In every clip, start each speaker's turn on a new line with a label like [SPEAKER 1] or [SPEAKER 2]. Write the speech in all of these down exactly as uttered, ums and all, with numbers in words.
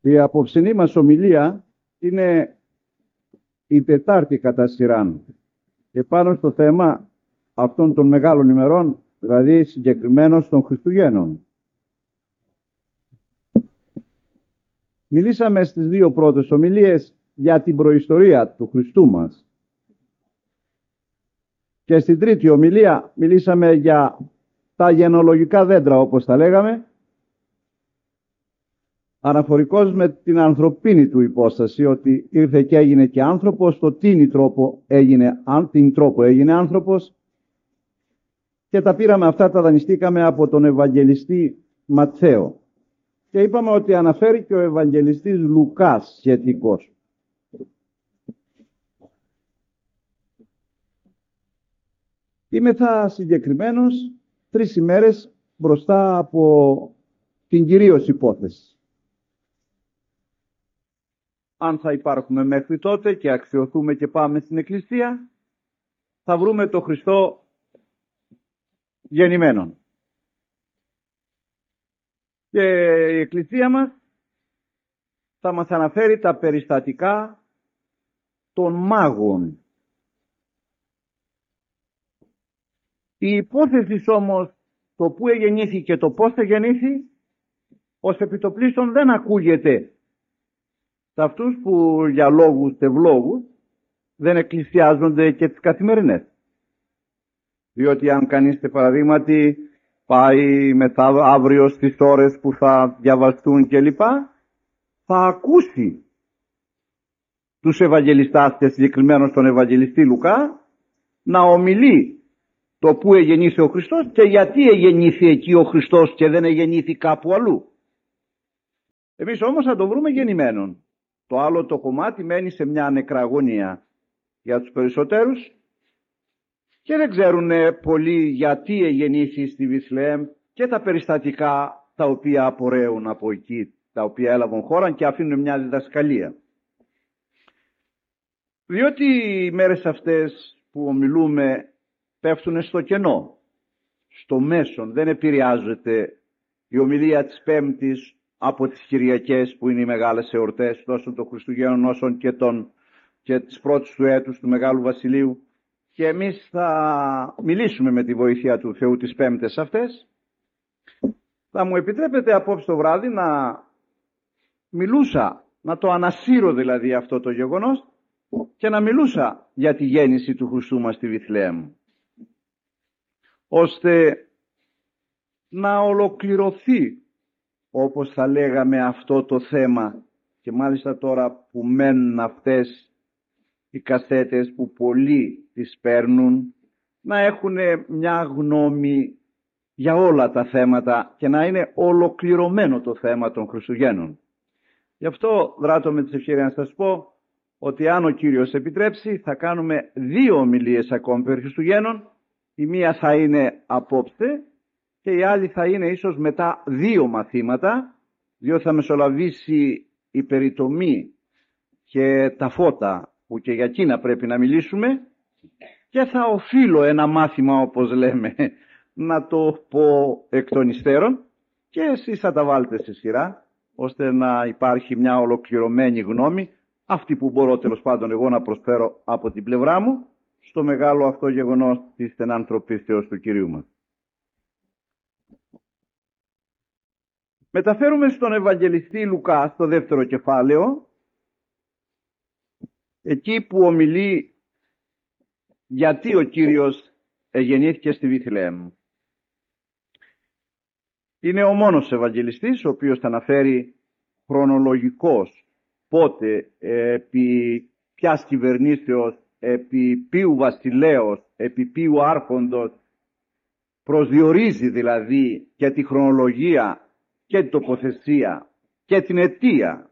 [SPEAKER 1] Η απόψινή μας ομιλία είναι η τετάρτη κατά σειράν. Και πάνω στο θέμα αυτών των μεγάλων ημερών, δηλαδή συγκεκριμένως των Χριστουγέννων. Μιλήσαμε στις δύο πρώτες ομιλίες για την προϊστορία του Χριστού μας. Και στην τρίτη ομιλία μιλήσαμε για τα γενεολογικά δέντρα, όπως τα λέγαμε, αναφορικώς με την ανθρωπίνη του υπόσταση, ότι ήρθε και έγινε και άνθρωπος, το τίνι τρόπο έγινε, αν την τρόπο έγινε άνθρωπος, και τα πήραμε αυτά, τα δανειστήκαμε από τον Ευαγγελιστή Ματθαίο. Και είπαμε ότι αναφέρει και ο Ευαγγελιστής Λουκάς σχετικώς. Είμαι θα συγκεκριμένος τρεις ημέρες μπροστά από την κυρίως υπόθεση. Αν θα υπάρχουμε μέχρι τότε και αξιωθούμε και πάμε στην Εκκλησία, θα βρούμε το Χριστό γεννημένον. Και η Εκκλησία μας θα μας αναφέρει τα περιστατικά των μάγων. Η υπόθεση όμως, το που εγεννήθη και το πώς εγεννήθη, ως επιτοπλίστων δεν ακούγεται σε αυτούς που για λόγους τευλόγους δεν εκκλησιάζονται και τις καθημερινές. Διότι αν κανείς, παραδείγματι, πάει μετά αύριο στις ώρες που θα διαβαστούν κλπ, θα ακούσει τους Ευαγγελιστάς και συγκεκριμένως τον Ευαγγελιστή Λουκά να ομιλεί το που εγεννήθη ο Χριστός και γιατί εγεννήθη εκεί ο Χριστός και δεν εγεννήθη κάπου αλλού. Εμείς όμως θα το βρούμε γεννημένον. Το άλλο το κομμάτι μένει σε μια νεκραγωνία για τους περισσότερους και δεν ξέρουν πολύ γιατί εγεννήθη στη Βιθλεέμ και τα περιστατικά τα οποία απορρέουν από εκεί, τα οποία έλαβαν χώρα και αφήνουν μια διδασκαλία. Διότι οι μέρες αυτές που ομιλούμε πέφτουν στο κενό, στο μέσον, δεν επηρεάζεται η ομιλία της Πέμπτης από τις Κυριακές που είναι οι μεγάλες εορτές τόσο των Χριστουγέννων όσο και, των, και της πρώτης του έτους του Μεγάλου Βασιλείου, και εμείς θα μιλήσουμε με τη βοήθεια του Θεού τις Πέμπτες αυτές. Θα μου επιτρέπετε απόψε το βράδυ να μιλούσα, να το ανασύρω δηλαδή αυτό το γεγονός και να μιλούσα για τη γέννηση του Χριστού μας στη Βιθλεέμ, ώστε να ολοκληρωθεί, όπως θα λέγαμε, αυτό το θέμα. Και μάλιστα τώρα που μένουν αυτές οι κασέτες που πολλοί τις παίρνουν, να έχουν μια γνώμη για όλα τα θέματα και να είναι ολοκληρωμένο το θέμα των Χριστουγέννων. Γι' αυτό δράτω με τις ευκαιρίες να σας πω ότι αν ο Κύριος επιτρέψει θα κάνουμε δύο ομιλίες ακόμη περί Χριστουγέννων. Η μία θα είναι απόψε και η άλλη θα είναι ίσως μετά δύο μαθήματα, διότι θα μεσολαβήσει η περιτομή και τα φώτα που και για εκείνα πρέπει να μιλήσουμε, και θα οφείλω ένα μάθημα, όπως λέμε, να το πω εκ των υστέρων, και εσείς θα τα βάλετε σε σειρά ώστε να υπάρχει μια ολοκληρωμένη γνώμη, αυτή που μπορώ τέλος πάντων εγώ να προσφέρω από την πλευρά μου στο μεγάλο αυτό γεγονός της στενάνθρωπίστεως του Κυρίου μας. Μεταφέρουμε στον Ευαγγελιστή Λουκά στο δεύτερο κεφάλαιο, εκεί που ομιλεί γιατί ο Κύριος εγεννήθηκε στη Βιθλεέμ. Είναι ο μόνος Ευαγγελιστής ο οποίος θα αναφέρει χρονολογικός πότε, επί ποιας κυβερνήσεως, επί ποιου βασιλέως, επί ποιου άρχοντος, προσδιορίζει δηλαδή και τη χρονολογία και την τοποθεσία και την αιτία.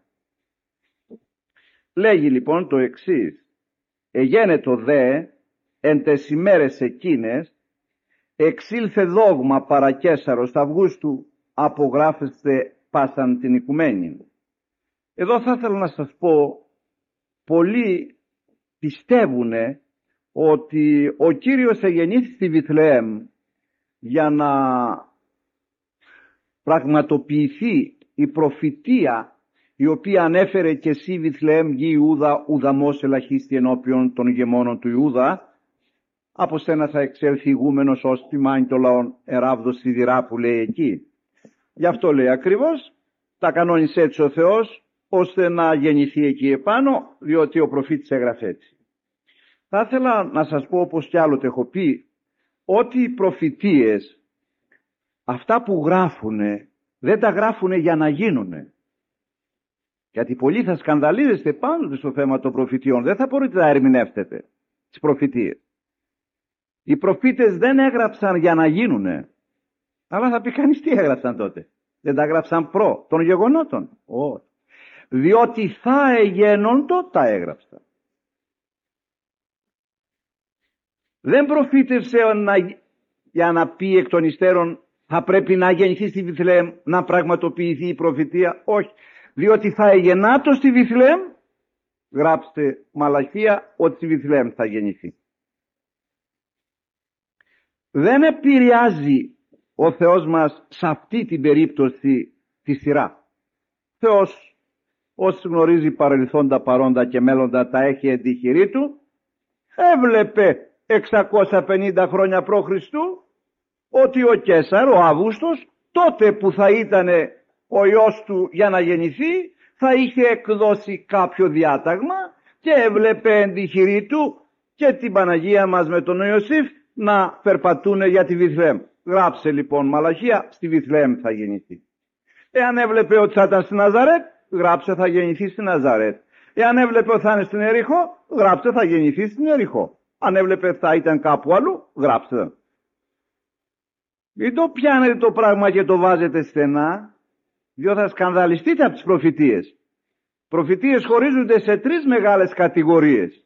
[SPEAKER 1] Λέγει λοιπόν το εξής: «Εγένετο δε εν τες ημέρες εκείνες εξήλθε δόγμα παρά Καίσαρος Αυγούστου, απογράφεστε πάσαν την οικουμένη». Εδώ θα ήθελα να σας πω, πολλοί πιστεύουν ότι ο Κύριος εγεννήθη στη Βιθλεέμ για να πραγματοποιηθεί η προφητεία η οποία ανέφερε και εσύ Βιθλεέμ γη Ιούδα ουδαμός ελαχίστη ενώπιον των ηγεμόνων του Ιούδα, από σένα θα εξέλθει ηγούμενος ως τιμάνει το λαόν εράβδος σιδηρά που λέει εκεί. Γι' αυτό λέει ακριβώς, τα κανόνισε έτσι ο Θεός, ώστε να γεννηθεί εκεί επάνω, διότι ο προφήτης έγραφε έτσι. Θα ήθελα να σας πω, όπως κι άλλοτε έχω πει, ότι οι προφητείες, αυτά που γράφουνε, δεν τα γράφουνε για να γίνουνε. Γιατί πολλοί θα σκανδαλίζεστε πάνω στο θέμα των προφητείων, δεν θα μπορείτε να ερμηνεύσετε τις προφητείες. Οι προφήτες δεν έγραψαν για να γίνουνε, αλλά θα πει κανείς τι έγραψαν τότε. Δεν τα έγραψαν προ των γεγονότων. Όχι. Διότι θα εγένοντο τα έγραψαν. Δεν προφήτευσε να, για να πει εκ των υστέρων θα πρέπει να γεννηθεί στη Βιθλεέμ, να πραγματοποιηθεί η προφητεία. Όχι. Διότι θα εγεννάτο στη Βιθλεέμ, γράψτε Μαλαχία ότι στη Βιθλεέμ θα γεννηθεί. Δεν επηρεάζει ο Θεός μας σε αυτή την περίπτωση τη σειρά. Θεός, όσοι γνωρίζει παρελθόντα, παρόντα και μέλλοντα, τα έχει εν τη χειρή του. Έβλεπε εξακόσια πενήντα χρόνια προ Χριστού ότι ο Καίσαρ, ο Αύγουστος, τότε που θα ήταν ο Υιός του για να γεννηθεί, θα είχε εκδώσει κάποιο διάταγμα και έβλεπε εν τη χειρή του και την Παναγία μας με τον Ιωσήφ να περπατούν για τη Βιθλεέμ. Γράψε λοιπόν Μαλαχία, στη Βιθλεέμ θα γεννηθεί. Εάν έβλεπε ότι θα ήταν στη Ναζαρέτ, γράψε θα γεννηθεί στη Ναζαρέτ. Εάν έβλεπε ότι θα είναι στην Ιεριχώ, γράψε θα γεννηθεί στην Ιεριχώ. Αν έβλεπε ότι θα ήταν κάπου αλλού, γράψε. Μην το πιάνετε το πράγμα και το βάζετε στενά, διότι θα σκανδαλιστείτε από τις προφητείες. Προφητείες χωρίζονται σε τρεις μεγάλες κατηγορίες.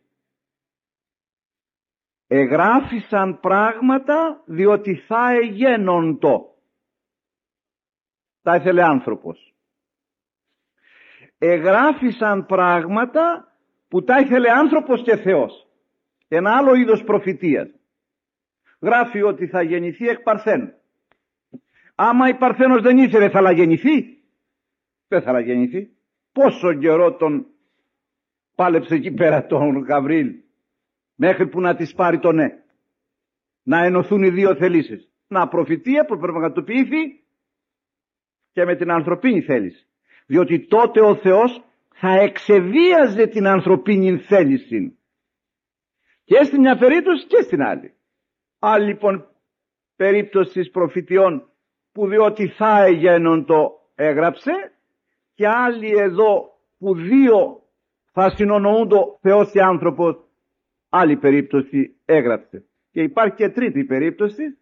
[SPEAKER 1] Εγγράφησαν πράγματα διότι θα εγένοντο. Τα ήθελε άνθρωπος. Εγγράφησαν πράγματα που τα ήθελε άνθρωπος και Θεός. Ένα άλλο είδος προφητείας. Γράφει ότι θα γεννηθεί εκ Παρθένου. Άμα η Παρθένος δεν ήθελε, θα λαγεννηθεί. Δεν θα λαγεννηθεί. Πόσο καιρό τον πάλεψε εκεί πέρα τον Γαβρίλ, μέχρι που να της πάρει το ναι. Να ενωθούν οι δύο θελήσεις. Να προφητεία που πραγματοποιηθεί και με την ανθρωπίνη θέληση. Διότι τότε ο Θεός θα εξεβίαζε την ανθρωπίνη θέληση. Και στην μια περίπτωση και στην άλλη. Άλλη λοιπόν περίπτωση προφητιών που διότι θα εγένον το έγραψε, και άλλοι εδώ που δύο θα συνονοούνται Θεός και άνθρωπος, άλλη περίπτωση έγραψε. Και υπάρχει και τρίτη περίπτωση.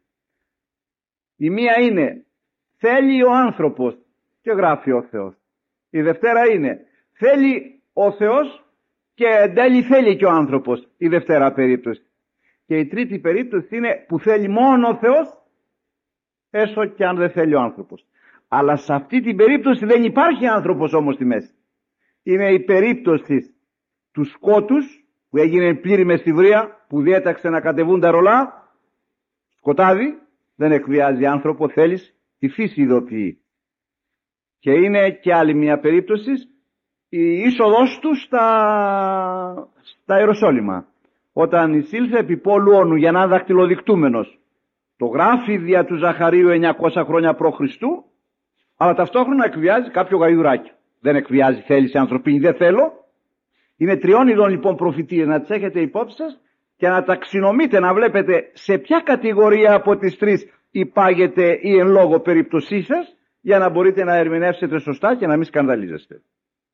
[SPEAKER 1] Η μία είναι θέλει ο άνθρωπος και γράφει ο Θεός. Η δευτέρα είναι θέλει ο Θεός και εν τέλει θέλει και ο άνθρωπος. Η δευτέρα περίπτωση. Και η τρίτη περίπτωση είναι που θέλει μόνο ο Θεός, έστω και αν δεν θέλει ο άνθρωπος. Αλλά σε αυτή την περίπτωση δεν υπάρχει άνθρωπος όμως στη μέση. Είναι η περίπτωση του σκότους που έγινε πλήρη μεσηβρία, που διέταξε να κατεβούν τα ρολά. Σκοτάδι, δεν εκβιάζει άνθρωπο, θέλεις, τη φύση ειδοποιεί. Και είναι και άλλη μια περίπτωση, η είσοδος του στα, στα Ιεροσόλυμα. Όταν εισήλθε επί πόλου όνου για να είναι δακτυλοδεικτούμενος. Το γράφει δια του Ζαχαρίου εννιακόσια χρόνια προ Χριστού, αλλά ταυτόχρονα εκβιάζει κάποιο γαϊδουράκι. Δεν εκβιάζει θέληση ανθρωπίνη, δεν θέλω. Είναι τριών ειδών λοιπόν προφητείες, να τις έχετε υπόψη σας και να ταξινομείτε, να βλέπετε σε ποια κατηγορία από τις τρεις υπάγεται η εν λόγω περίπτωσή σας, για να μπορείτε να ερμηνεύσετε σωστά και να μην σκανδαλίζεστε.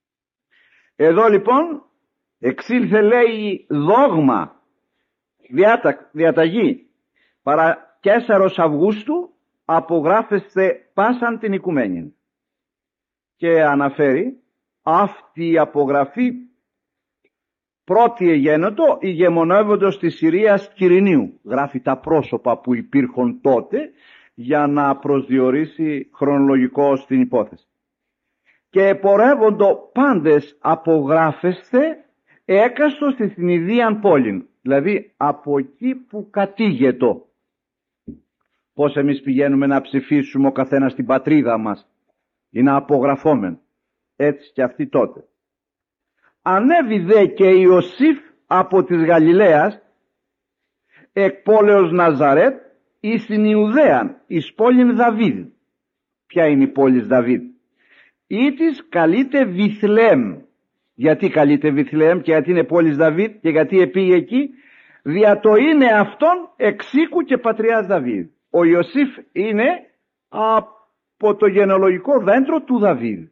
[SPEAKER 1] Εδώ λοιπόν εξήλθε, λέει, δόγμα, διάτα, διαταγή, παρά Καίσαρος Αυγούστου απογράφεστε πάσαν την οικουμένη. Και αναφέρει αυτή η απογραφή πρώτη εγένετο ηγεμονεύοντος της Συρίας Κυρινίου. Γράφει τα πρόσωπα που υπήρχαν τότε για να προσδιορίσει χρονολογικό στην υπόθεση. Και επορεύοντο πάντες απογράφεστε έκαστο στη συνειδίαν πόλην. Δηλαδή από εκεί που κατήγετο. Πώς εμείς πηγαίνουμε να ψηφίσουμε ο καθένας στην πατρίδα μας ή να απογραφόμεν. έτσι και αυτοί τότε. Ανέβη δε και Ιωσήφ από της Γαλιλαίας εκ πόλεως Ναζαρέτ εις την Ιουδαίαν εις πόλην Δαβίδ. Ποια είναι η πόλης Δαβίδ? Ή της καλείται Βιθλεέμ. Γιατί καλείται Βιθλεέμ και γιατί είναι πόλης Δαβίδ και γιατί επήγε εκεί? Δια το είναι αυτόν εξοίκου και πατριάς Δαβίδ. Ο Ιωσήφ είναι από το γενεολογικό δέντρο του Δαβίδ.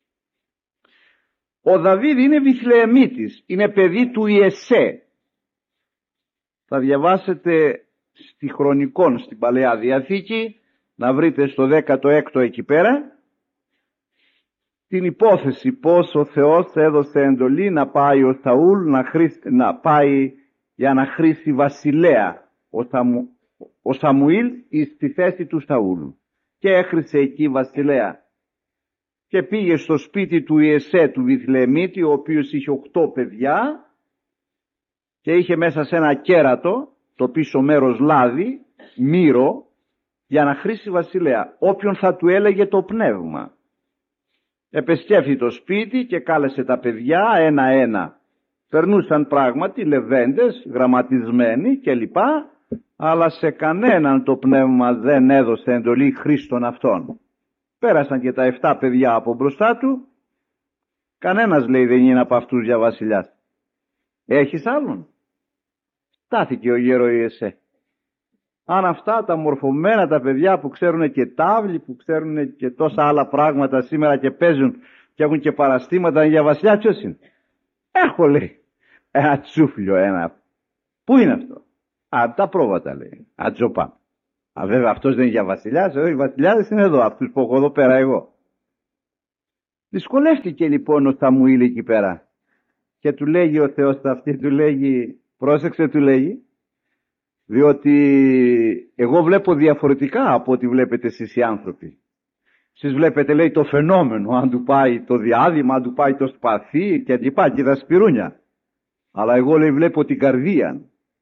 [SPEAKER 1] Ο Δαβίδ είναι Βιθλεεμίτης, είναι παιδί του Ιεσέ. Θα διαβάσετε στη Χρονικών στην Παλαιά Διαθήκη, να βρείτε στο δέκατο έκτο εκεί πέρα, την υπόθεση πως ο Θεός έδωσε εντολή να πάει ο Σαούλ να, χρήσει, να πάει για να χρήσει βασιλέα ο, Σαμου, ο Σαμουήλ στη θέση του Σαούλ, και έχρισε εκεί βασιλέα και πήγε στο σπίτι του Ιεσέ του Βιθλεεμίτη, ο οποίος είχε οκτώ παιδιά και είχε μέσα σε ένα κέρατο το πίσω μέρος λάδι, μύρο, για να χρήσει βασιλέα, όποιον θα του έλεγε το πνεύμα. Επεσκέφθη το σπίτι και κάλεσε τα παιδιά ένα-ένα. Περνούσαν πράγματι λεβέντες, γραμματισμένοι κλπ. Αλλά σε κανέναν το πνεύμα δεν έδωσε εντολή χρήστον αυτών. Πέρασαν και τα εφτά παιδιά από μπροστά του. Κανένας, λέει, δεν είναι από αυτούς για βασιλιάς. Έχεις άλλον? Στάθηκε ο γέρο Ιεσέ. Αν αυτά τα μορφωμένα τα παιδιά που ξέρουν και τάβλη, που ξέρουν και τόσα άλλα πράγματα σήμερα και παίζουν και έχουν και παραστήματα για βασιλιά, ποιος είναι? Έχω, λέει, ένα τσούφλιο, ένα. Πού είναι αυτό? Α, τα πρόβατα, λέει. Ατζοπά. Α, βέβαια αυτός δεν είναι για βασιλιάς, εδώ οι βασιλιάδες είναι εδώ, αυτούς που έχω εδώ πέρα εγώ. Δυσκολεύτηκε λοιπόν ο Σαμουήλ εκεί πέρα και του λέγει ο Θεός αυτή, του λέγει, πρόσεξε, του λέγει, διότι εγώ βλέπω διαφορετικά από ό,τι βλέπετε εσείς οι άνθρωποι. Εσείς βλέπετε, λέει, το φαινόμενο, αν του πάει το διάδημα, αν του πάει το σπαθί και λοιπά και τα σπυρούνια. Αλλά εγώ, λέει, βλέπω την καρδία.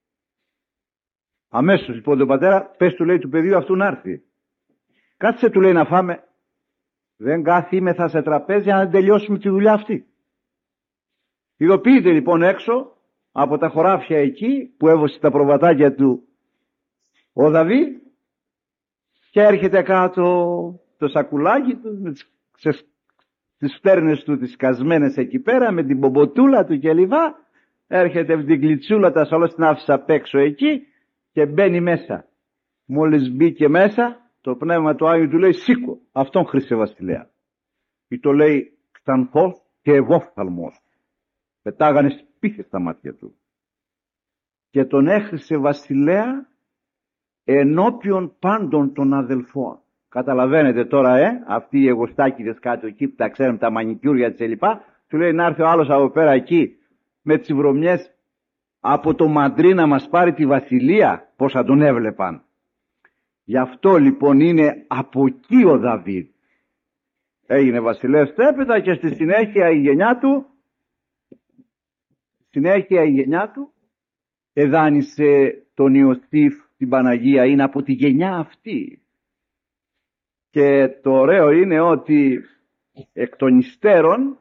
[SPEAKER 1] Αμέσως λοιπόν τον πατέρα, πες του, λέει, του παιδιού αυτού να έρθει. Κάτσε, του λέει, να φάμε. Δεν κάθιμεθα σε τραπέζι αν δεν τελειώσουμε τη δουλειά αυτή. Ειδοποιείται λοιπόν έξω από τα χωράφια εκεί που έβωσε τα προβατάκια του ο Δαβίδ και έρχεται κάτω το σακουλάκι του με τις, τις φτέρνες του τις κασμένες εκεί πέρα με την μπομποτούλα του κλπ. Έρχεται με την κλιτσούλα τα σαλός την άφησα απ' έξω εκεί και μπαίνει μέσα. Μόλις μπήκε μέσα, το πνεύμα του Άγιου του λέει, σήκω, αυτόν χρήσε βασιλέα. Ή το λέει ξανθός και ευόφθαλμος. Πετάγανε σπίθες στα μάτια του. Και τον έχρισε βασιλέα ενώπιον πάντων των αδελφών. Καταλαβαίνετε τώρα, ε, αυτοί οι εγωστάκηδες κάτω εκεί που τα ξέρουν, τα μανικιούρια της λοιπά, του λέει να έρθει ο άλλος από πέρα εκεί με τις βρωμιές από το Μαντρί να μας πάρει τη βασιλεία, πώς θα τον έβλεπαν. Γι' αυτό λοιπόν είναι από εκεί ο Δαβίδ. Έγινε βασιλεύς έπειτα και στη συνέχεια η γενιά του, συνέχεια η γενιά του εδάνισε τον Ιωσήφ την Παναγία, είναι από τη γενιά αυτή. Και το ωραίο είναι ότι εκ των υστέρων,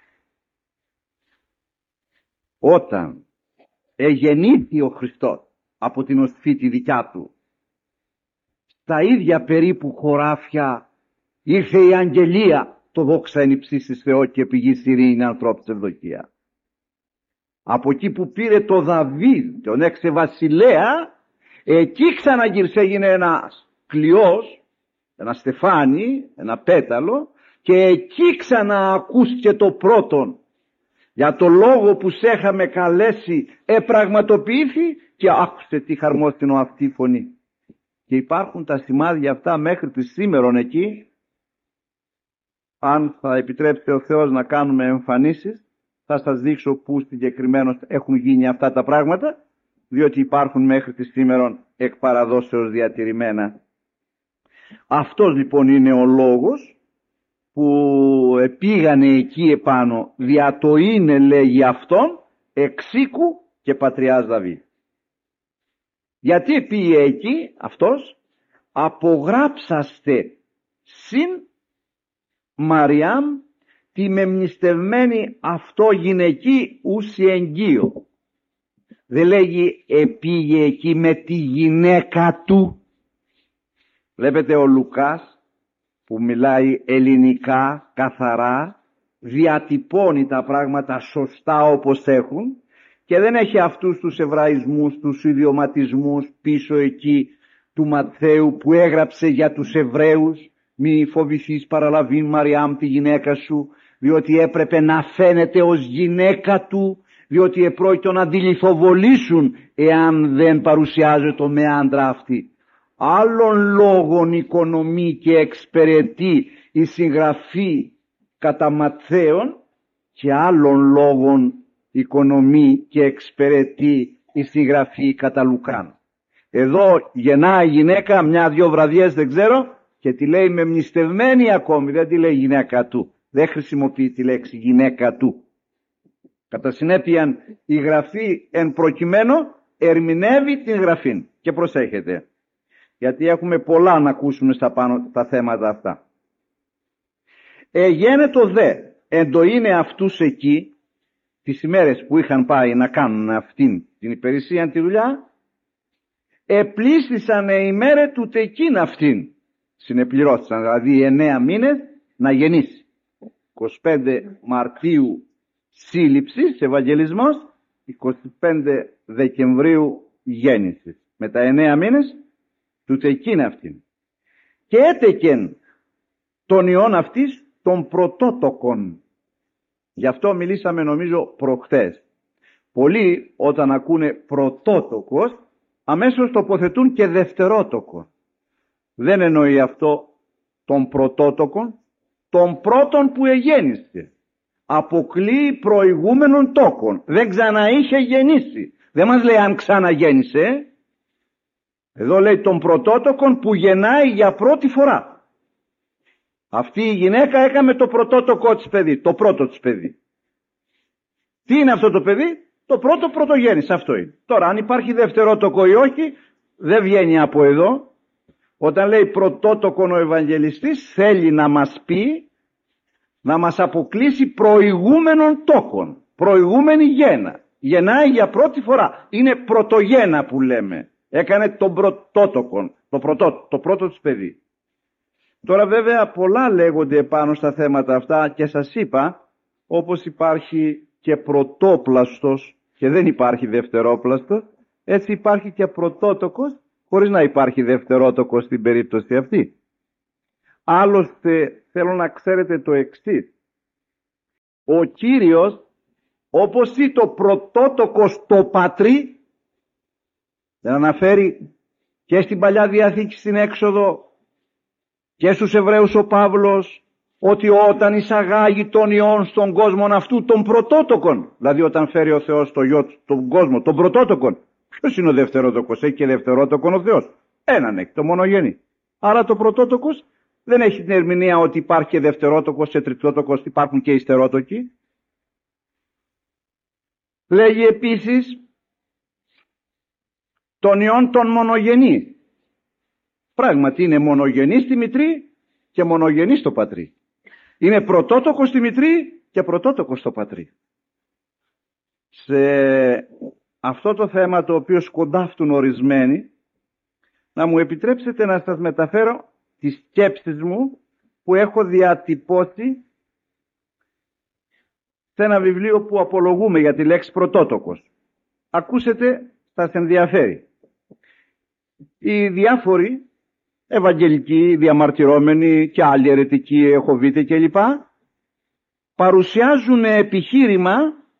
[SPEAKER 1] όταν εγεννήθη ο Χριστός από την οσφή τη δικιά του, στα ίδια περίπου χωράφια ήρθε η αγγελία, το δόξα εν υψίστοις Θεό και πηγής ειρήνη ανθρώπους ευδοκία. Από εκεί που πήρε το Δαβίδ, τον έξε βασιλέα, εκεί ξαναγύρισε, έγινε ένας κλειός, ένα στεφάνι, ένα πέταλο, και εκεί ξαναακούστηκε το πρώτον. Για το λόγο που σε είχαμε καλέσει επραγματοποιήθη, και άκουσε τι χαρμόστινο αυτή η φωνή. Και υπάρχουν τα σημάδια αυτά μέχρι τη σήμερον εκεί. Αν θα επιτρέψει ο Θεός να κάνουμε εμφανίσεις, θα σας δείξω πού συγκεκριμένως έχουν γίνει αυτά τα πράγματα, διότι υπάρχουν μέχρι τη σήμερον εκ παραδόσεως διατηρημένα. Αυτός λοιπόν είναι ο λόγος που επήγανε εκεί επάνω, δια το είναι, λέγει αυτόν, εξοίκου και πατριάς Δαβίδ. Γιατί πήγε εκεί αυτός? Απογράψαστε συν Μαριάμ τη μεμνηστευμένη αυτό γυναική ούσι εγγύο. Δεν λέγει επήγε εκεί με τη γυναίκα του. Βλέπετε ο Λουκάς που μιλάει ελληνικά καθαρά, διατυπώνει τα πράγματα σωστά όπως έχουν και δεν έχει αυτούς τους εβραϊσμούς, τους ιδιωματισμούς πίσω εκεί του Ματθαίου που έγραψε για τους Εβραίους, μη φοβηθείς παραλαβήν Μαριάμ τη γυναίκα σου, διότι έπρεπε να φαίνεται ως γυναίκα του, διότι επρόκειτο να τη λιθοβολήσουν εάν δεν παρουσιάζεται με άντρα αυτή. Άλλων λόγων οικονομεί και εξυπηρετεί η συγγραφή κατά Ματθαίον και άλλων λόγων οικονομεί και εξυπηρετεί η συγγραφή κατά Λουκάν. Εδώ γεννά η γυναίκα μια-δυο βραδιές δεν ξέρω και τη λέει μεμνηστευμένη ακόμη, δεν τη λέει γυναίκα του. Δεν χρησιμοποιεί τη λέξη γυναίκα του. Κατά συνέπεια η γραφή εν προκειμένου ερμηνεύει την γραφή. Και προσέχετε, γιατί έχουμε πολλά να ακούσουμε στα, πάνω, τα θέματα αυτά. Εγένετο δε, εν το είναι αυτούς εκεί, τις ημέρες που είχαν πάει να κάνουν αυτήν την υπηρεσία τη δουλειά, επλήστησαν οι ημέρες του τεκίν αυτήν. Συνεπληρώθησαν, δηλαδή εννέα μήνες να γεννήσει. είκοσι πέντε Μαρτίου σύλληψης, Ευαγγελισμός, είκοσι πέντε Δεκεμβρίου γέννησης. Με τα εννέα μήνες του τεκίν αυτήν. Και έτεκεν τον ιόν αυτής των πρωτότοκων. Γι' αυτό μιλήσαμε νομίζω προχτές. Πολλοί όταν ακούνε πρωτότοκος αμέσως τοποθετούν και δευτερότοκο. Δεν εννοεί αυτό τον πρωτότοκον, τον πρώτον που εγέννησε. Αποκλείει προηγούμενων τόκων. Δεν ξαναείχε γεννήσει. Δεν μας λέει αν ξαναγέννησε. Εδώ λέει τον πρωτότοκον που γεννάει για πρώτη φορά. Αυτή η γυναίκα έκαμε το πρωτότοκο της παιδί, το πρώτο της παιδί. Τι είναι αυτό το παιδί? Το πρώτο πρωτογέννησε, αυτό είναι. Τώρα αν υπάρχει δευτερότοκο ή όχι δεν βγαίνει από εδώ. Όταν λέει πρωτότοκον ο Ευαγγελιστής θέλει να μας πει, να μας αποκλείσει προηγούμενων τόκων, προηγούμενη γέννα. Γεννάει για πρώτη φορά, είναι πρωτογένα που λέμε. Έκανε τον πρωτότοκον, το, πρωτό, το πρώτο της παιδί. Τώρα βέβαια πολλά λέγονται πάνω στα θέματα αυτά και σας είπα, όπως υπάρχει και πρωτόπλαστος και δεν υπάρχει δευτερόπλαστος, έτσι υπάρχει και πρωτότοκος χωρίς να υπάρχει δευτερότοκος στην περίπτωση αυτή. Άλλωστε θέλω να ξέρετε το εξής. Ο Κύριος όπως ή το πρωτότοκο στο πατρί, δεν αναφέρει και στην Παλιά Διαθήκη στην Έξοδο και στους Εβραίους ο Παύλος ότι όταν εισαγάγει τον Υιόν στον κόσμο αυτού των πρωτότοκων, δηλαδή όταν φέρει ο Θεός το Υιό στον κόσμο των πρωτότοκων, ποιος είναι ο δευτερότοκος? Έχει και δευτερότοκον ο Θεός? Έναν έχει, το μονογενή. Άρα το πρωτότοκος δεν έχει την ερμηνεία ότι υπάρχει και δευτερότοκος και τριτότοκος, υπάρχουν και υστερότοκοι. Λέγει επίσης τον Υιόν τον μονογενή. Πράγματι είναι μονογενή στη μητρή και μονογενή στο πατρί. Είναι πρωτότοκο στη μητρή και πρωτότοκο στο πατρί. Σε αυτό το θέμα το οποίο σκοντάφτουν ορισμένοι, να μου επιτρέψετε να σας μεταφέρω τις σκέψεις μου που έχω διατυπώσει σε ένα βιβλίο που απολογούμε για τη λέξη πρωτότοκος. Ακούσετε, θα σας ενδιαφέρει. Οι διάφοροι ευαγγελικοί, διαμαρτυρόμενοι και άλλοι αιρετικοί, εχοβίτες κλπ. Παρουσιάζουν επιχείρημα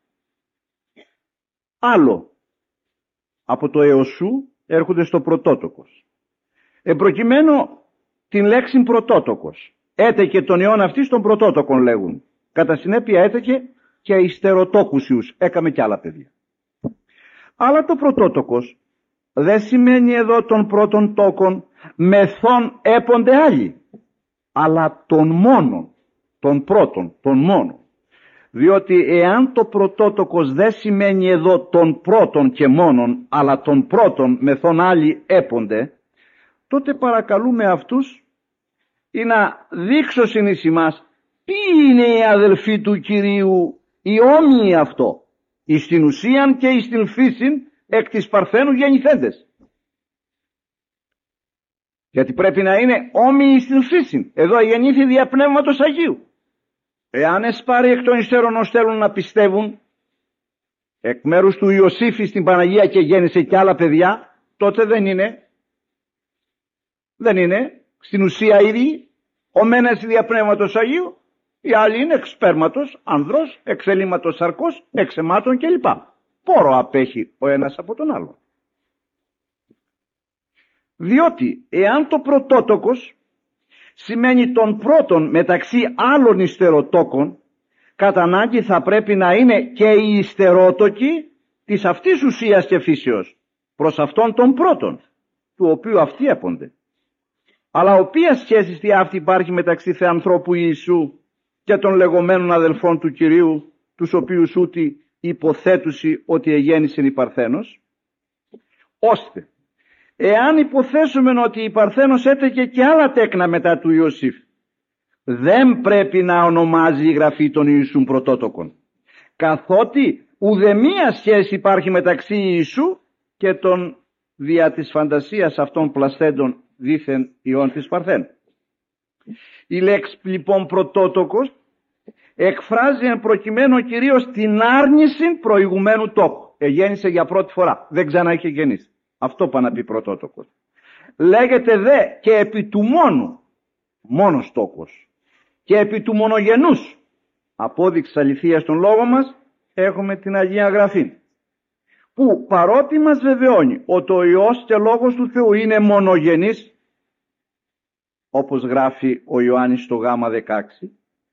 [SPEAKER 1] άλλο. Από το εωσού έρχονται στο πρωτότοκος. Εμπροκειμένου την λέξη πρωτότοκος. Έτεκε τον Υιόν αυτής των πρωτότοκων λέγουν. Κατά συνέπεια έτεκε και υστεροτόκουσιους. Έκαμε κι άλλα παιδιά. Αλλά το πρωτότοκος δεν σημαίνει εδώ των πρώτων τόκων μεθόν έπονται άλλοι, αλλά των μόνον, των πρώτων, των μόνων. Διότι εάν το πρωτότοκος δεν σημαίνει εδώ των πρώτων και μόνον, αλλά των πρώτων μεθόν άλλοι έπονται, τότε παρακαλούμε αυτούς ή να δείξω εις ημάς Ποιοι είναι οι αδελφοί του Κυρίου, οι όμοιοι αυτό, εις την ουσίαν και εις την φύσιν εκ της Παρθένου γεννηθέντες. Γιατί πρέπει να είναι όμοιοι στην φύση. Εδώ γεννήθη δια Πνεύματος Αγίου. Εάν εσπάρει εκ των υστέρων ως θέλουν να πιστεύουν εκ μέρους του Ιωσήφη στην Παναγία και γέννησε και άλλα παιδιά, τότε δεν είναι δεν είναι στην ουσία ίδιοι. Ο μένας δια Πνεύματος Αγίου, οι άλλοι είναι εξ σπέρματος ανδρός, εξ ελήματος σαρκός, εξ αιμάτων κλπ. Πόρο απέχει ο ένας από τον άλλον. Διότι εάν το πρωτότοκος σημαίνει τον πρώτον μεταξύ άλλων υστεροτόκων, κατά ανάγκη θα πρέπει να είναι και οι υστερότοκοι της αυτής ουσίας και φύσεως προς αυτόν τον πρώτον, του οποίου αυτοί έπονται. Αλλά οποία σχέση στη αυτή υπάρχει μεταξύ Θεανθρώπου Ιησού και των λεγόμενων αδελφών του Κυρίου, τους οποίους ούτι υποθέτουσι ότι εγέννησεν η Παρθένος, ώστε εάν υποθέσουμε ότι η Παρθένος έτεκε και άλλα τέκνα μετά του Ιωσήφ, δεν πρέπει να ονομάζει η Γραφή των Ιησούν πρωτότοκων, καθότι ουδεμία σχέση υπάρχει μεταξύ Ιησού και των δια της φαντασίας αυτών πλαστέντων δήθεν ιών της Παρθένου. Η λέξη λοιπόν πρωτότοκος εκφράζει εν προκειμένου κυρίως την άρνηση προηγουμένου τόκου. Εγέννησε για πρώτη φορά, δεν ξανά είχε γεννήσει. Αυτό πάει να πει πρωτότοκος. Λέγεται δε και επί του μόνου, μόνος τόκος, και επί του μονογενούς. Απόδειξη αληθείας των λόγων μας έχουμε την Αγία Γραφή, που παρότι μας βεβαιώνει ότι ο Υιός και Λόγος του Θεού είναι μονογενής, όπως γράφει ο Ιωάννης στο Γ δεκαέξι,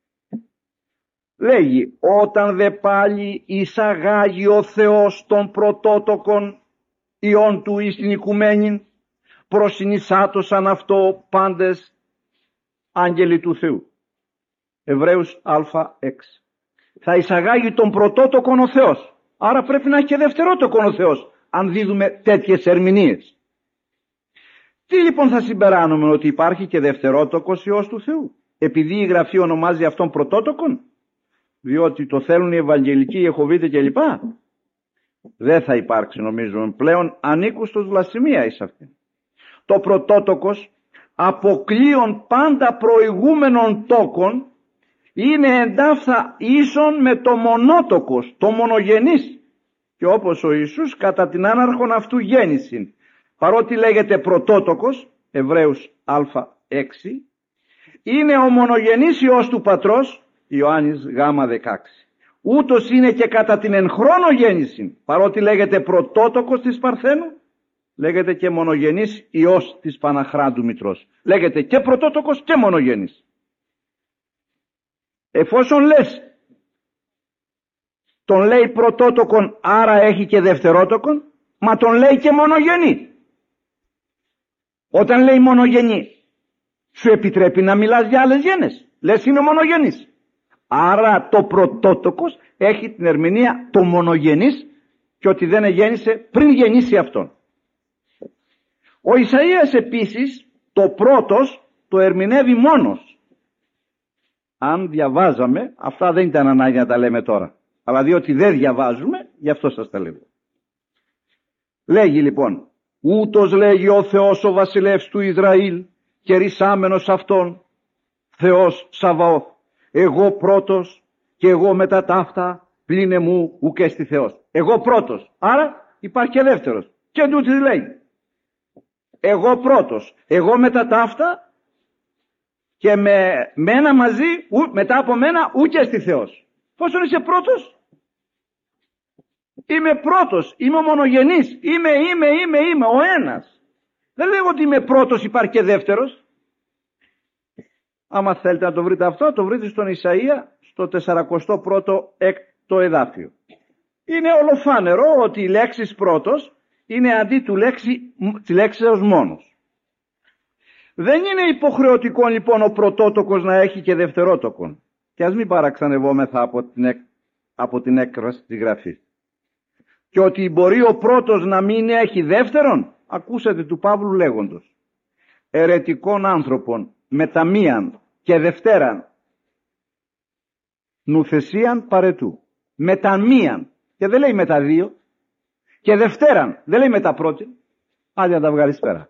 [SPEAKER 1] λέγει όταν δε πάλι εισαγάγει ο Θεός των πρωτότοκων Υιών του εις την οικουμένη, προσυνισάτωσαν αυτό πάντες άγγελοι του Θεού. Εβραίους Α6. Θα εισαγάγει τον πρωτότοκον ο Θεός. Άρα πρέπει να έχει και δευτερότοκον ο Θεός, αν δίδουμε τέτοιες ερμηνείες. Τι λοιπόν θα συμπεράνουμε, ότι υπάρχει και δευτερότοκος Υιός του Θεού, επειδή η Γραφή ονομάζει αυτόν πρωτότοκον, διότι το θέλουν οι Ευαγγελικοί, οι Ιεχωβίτες κλπ. Δεν θα υπάρξει νομίζουμε πλέον ανήκουστος βλασιμία εις αυτήν. Το πρωτότοκος αποκλείων πάντα προηγούμενων τόκων είναι εντάφθα ίσον με το μονότοκος, το μονογενής, και όπως ο Ιησούς κατά την άναρχον αυτού γέννησιν, παρότι λέγεται πρωτότοκος, Εβραίους Α6, είναι ο μονογενής Υιός του Πατρός, Ιωάννης Γ δεκαέξι. Ούτως είναι και κατά την εν χρόνο γέννηση, παρότι λέγεται πρωτότοκος της Παρθένου, λέγεται και μονογενής Υιός της Παναχράντου Μητρός. Λέγεται και πρωτότοκος και μονογενής. Εφόσον λες τον λέει πρωτότοκον, άρα έχει και δευτερότοκον, μα τον λέει και μονογενή. Όταν λέει μονογενή, σου επιτρέπει να μιλάς για άλλες γένες. Λες είναι μονογενής. Άρα το πρωτότοκος έχει την ερμηνεία το μονογενής και ότι δεν γέννησε πριν γεννήσει αυτόν. Ο Ισαΐας επίσης το πρώτος το ερμηνεύει μόνος. Αν διαβάζαμε, αυτά δεν ήταν ανάγκη να τα λέμε τώρα, αλλά διότι δεν διαβάζουμε, γι' αυτό σας τα λέω. Λέγει λοιπόν, ούτως λέγει ο Θεός ο βασιλεύς του Ισραήλ και ρησάμενος αυτόν, Θεός Σαβαώθ, εγώ πρώτος και εγώ μετά ταύτα, πλήνε μου ουκέστη Θεός. Εγώ πρώτος, άρα υπάρχει και δεύτερος. Και τούτης λέει, εγώ πρώτος, εγώ μετά ταύτα και με μένα μαζί, ου, μετά από μένα ουκέστη Θεός. Πόσο είσαι πρώτος? Είμαι πρώτος, είμαι ο μονογενής, είμαι, είμαι, είμαι, είμαι, ο ένας. Δεν λέγω ότι είμαι πρώτος, υπάρχει και δεύτερος. Άμα θέλετε να το βρείτε αυτό, το βρείτε στον Ισαΐα, στο τεσσαρακοστό πρώτο έκτο εδάφιο. Είναι ολοφάνερο ότι η λέξη πρώτος είναι αντί του λέξη, τη λέξη ως μόνος. Δεν είναι υποχρεωτικό λοιπόν ο πρωτότοκος να έχει και δευτερότοκον. Και ας μην παραξενευόμεθα από την, εκ, από την έκφραση της Γραφής. Και ότι μπορεί ο πρώτος να μην έχει δεύτερον, ακούσατε του Παύλου λέγοντος, ερετικών άνθρωπων μεταμίαν και δευτέραν νουθεσίαν παρετού. Μετά μίαν. Και δεν λέει μετά δύο. Και δευτέραν. Δεν λέει μετά πρώτη. Άντε να τα βγάλεις πέρα.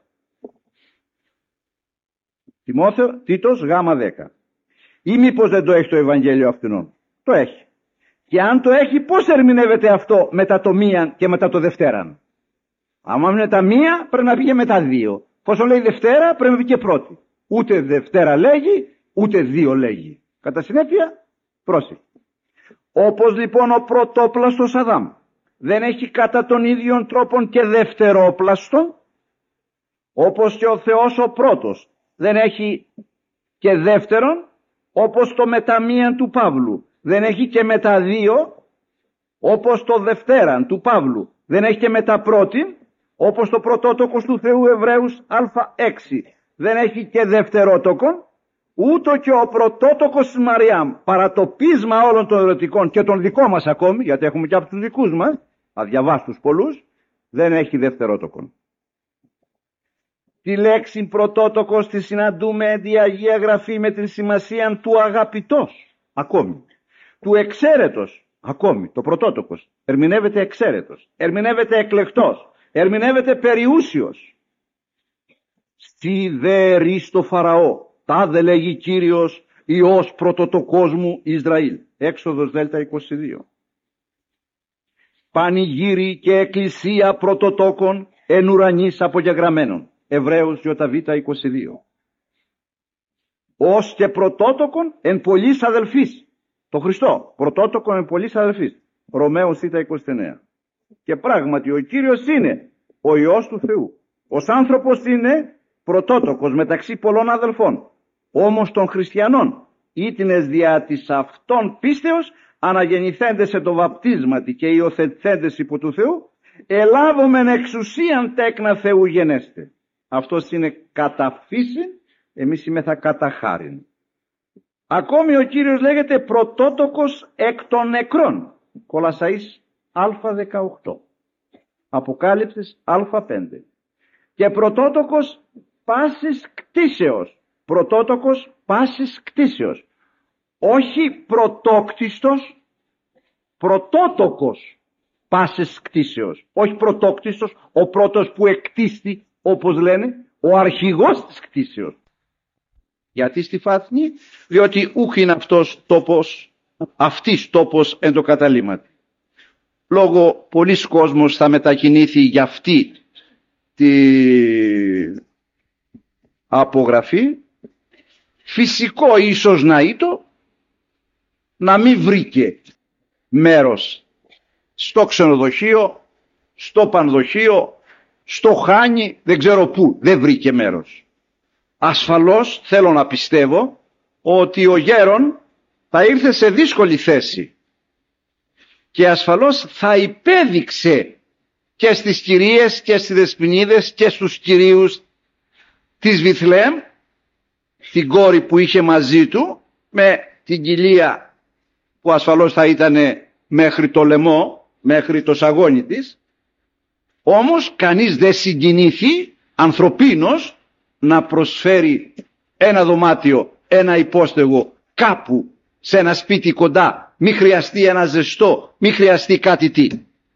[SPEAKER 1] Τιμόθεο, Τίτος, γάμα δέκα. Ή μήπως δεν το έχει το Ευαγγέλιο αυτινών? Το έχει. Και αν το έχει, πώς ερμηνεύεται αυτό μετά το μίαν και μετά το δευτέραν? Άμα είναι τα μία, πρέπει να πήγε μετά δύο. Πόσο λέει Δευτέρα, πρέπει να πει και πρώτη. Ούτε Δευτέρα λέγει, ούτε δύο λέγει. Κατά συνέπεια, πρόσεχε. Όπως λοιπόν ο πρωτόπλαστος Αδάμ δεν έχει κατά τον ίδιον τρόπον και δευτερόπλαστο, όπως και ο Θεός ο πρώτος δεν έχει και δεύτερον, όπως το μεταμίαν του Παύλου δεν έχει και μετά δύο, όπως το δευτέραν του Παύλου δεν έχει και μετά πρώτην, όπως το πρωτότοκος του Θεού Εβραίους α έξι δεν έχει και δευτερότοκον, ούτω και ο πρωτότοκος της Μαριάμ, παρά το πείσμα όλων των ερωτικών και των δικών μας ακόμη, γιατί έχουμε και από τους δικούς μας, αδιαβάστους πολλούς, δεν έχει δευτερότοκον. Τη λέξη πρωτότοκος τη συναντούμε εν τη Αγία Γραφή με την σημασία του αγαπητός, ακόμη, του εξαίρετος, ακόμη, το πρωτότοκος, ερμηνεύεται εξαίρετος, ερμηνεύεται εκλεκτός, ερμηνεύεται περιούσιος. Στη δε ρίστο Φαραώ, τάδε λέγει Κύριος Υιός πρωτοτοκόσμου Ισραήλ. Έξοδος Δέλτα είκοσι δύο. Πανηγύρι και εκκλησία πρωτοτόκων εν ουρανής απογεγραμμένων. Εβραίους Ιβ είκοσι δύο. Ως και πρωτότοκον εν πολλής αδελφής. Το Χριστό. Πρωτότοκον εν πολλής αδελφής. Ρωμαίους Θ είκοσι εννέα. Και πράγματι ο Κύριος είναι ο Υιός του Θεού. Ως άνθρωπος είναι πρωτότοκος μεταξύ πολλών αδελφών. Όμως των χριστιανών ήτινες διά της αυτών πίστεως αναγεννηθέντες σε το βαπτίσματι και υιοθετηθέντες υπό του Θεού, ελάβομεν εξουσίαν τέκνα Θεού γενέστε. Αυτός είναι κατά φύσιν, εμείς είμεθα κατά χάριν. Ακόμη ο Κύριος λέγεται πρωτότοκος εκ των νεκρών. Κολασσαΐς Α δεκαοκτώ. Αποκάλυψης Α πέντε. Και πρωτότοκος πάσης κτίσεως. Πρωτότοκος πάσης κτίσεως. Όχι πρωτόκτιστος, πρωτότοκος πάσης κτίσεως. Όχι πρωτόκτιστος, ο πρώτος που εκτίστη, όπως λένε, ο αρχηγός της κτίσεως. Γιατί στη φάθνη? Διότι ούχ είναι αυτός τόπος, αυτής τόπος εν το καταλήμματι. Λόγω πολλής κόσμος θα μετακινήθει για αυτή τη απογραφή. Φυσικό ίσως να ήτο να μην βρήκε μέρος στο ξενοδοχείο, στο πανδοχείο, στο Χάνι, δεν ξέρω πού, δεν βρήκε μέρος. Ασφαλώς θέλω να πιστεύω ότι ο γέρον θα ήρθε σε δύσκολη θέση και ασφαλώς θα υπέδειξε και στις κυρίες και στις δεσποινίδες και στους κυρίους της Βιθλεέμ την κόρη που είχε μαζί του με την κοιλία που ασφαλώς θα ήταν μέχρι το λαιμό, μέχρι το σαγόνι της. Όμως κανείς δεν συγκινήθη ανθρωπίνος να προσφέρει ένα δωμάτιο, ένα υπόστεγο κάπου σε ένα σπίτι κοντά, μη χρειαστεί ένα ζεστό, μη χρειαστεί κάτι τι.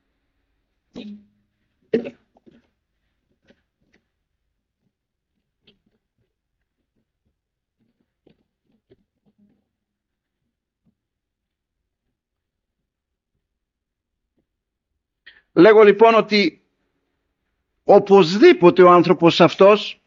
[SPEAKER 1] Λέγω λοιπόν ότι οπωσδήποτε ο άνθρωπος αυτός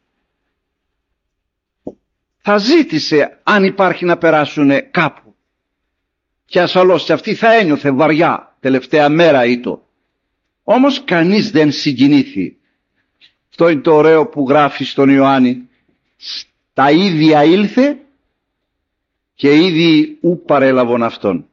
[SPEAKER 1] θα ζήτησε αν υπάρχει να περάσουν κάπου. Και ασφαλώς και αυτή θα ένιωθε βαριά τελευταία μέρα ήτο. Όμως κανείς δεν συγκινήθη. Αυτό είναι το ωραίο που γράφει στον Ιωάννη. Τα ίδια ήλθε και ήδη ου παρέλαβον αυτόν.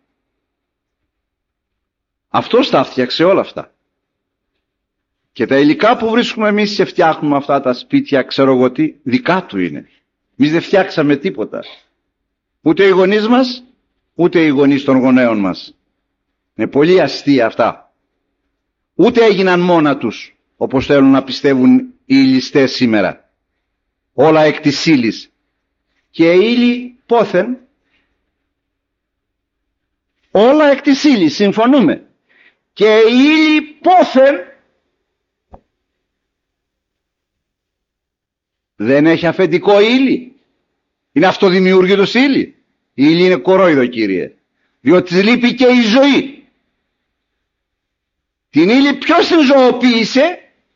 [SPEAKER 1] Αυτός τα φτιάξε όλα αυτά. Και τα υλικά που βρίσκουμε εμείς και φτιάχνουμε αυτά τα σπίτια, ξέρω εγώ τι, δικά του είναι. Εμείς δεν φτιάξαμε τίποτα. Ούτε οι γονείς μας, ούτε οι γονείς των γονέων μας. Είναι πολύ αστεία αυτά. Ούτε έγιναν μόνα τους, όπως θέλουν να πιστεύουν οι υλιστές σήμερα. Όλα εκ της ύλης. Και η ύλη πόθεν Όλα εκ της ύλης, συμφωνούμε. Και η ύλη πόθεν δεν έχει αφεντικό ύλη. Είναι αυτοδημιούργητος ύλη. Η ύλη είναι κορόιδο, κύριε. Διότι της λείπει και η ζωή. Την ύλη ποιος την ζωοποίησε?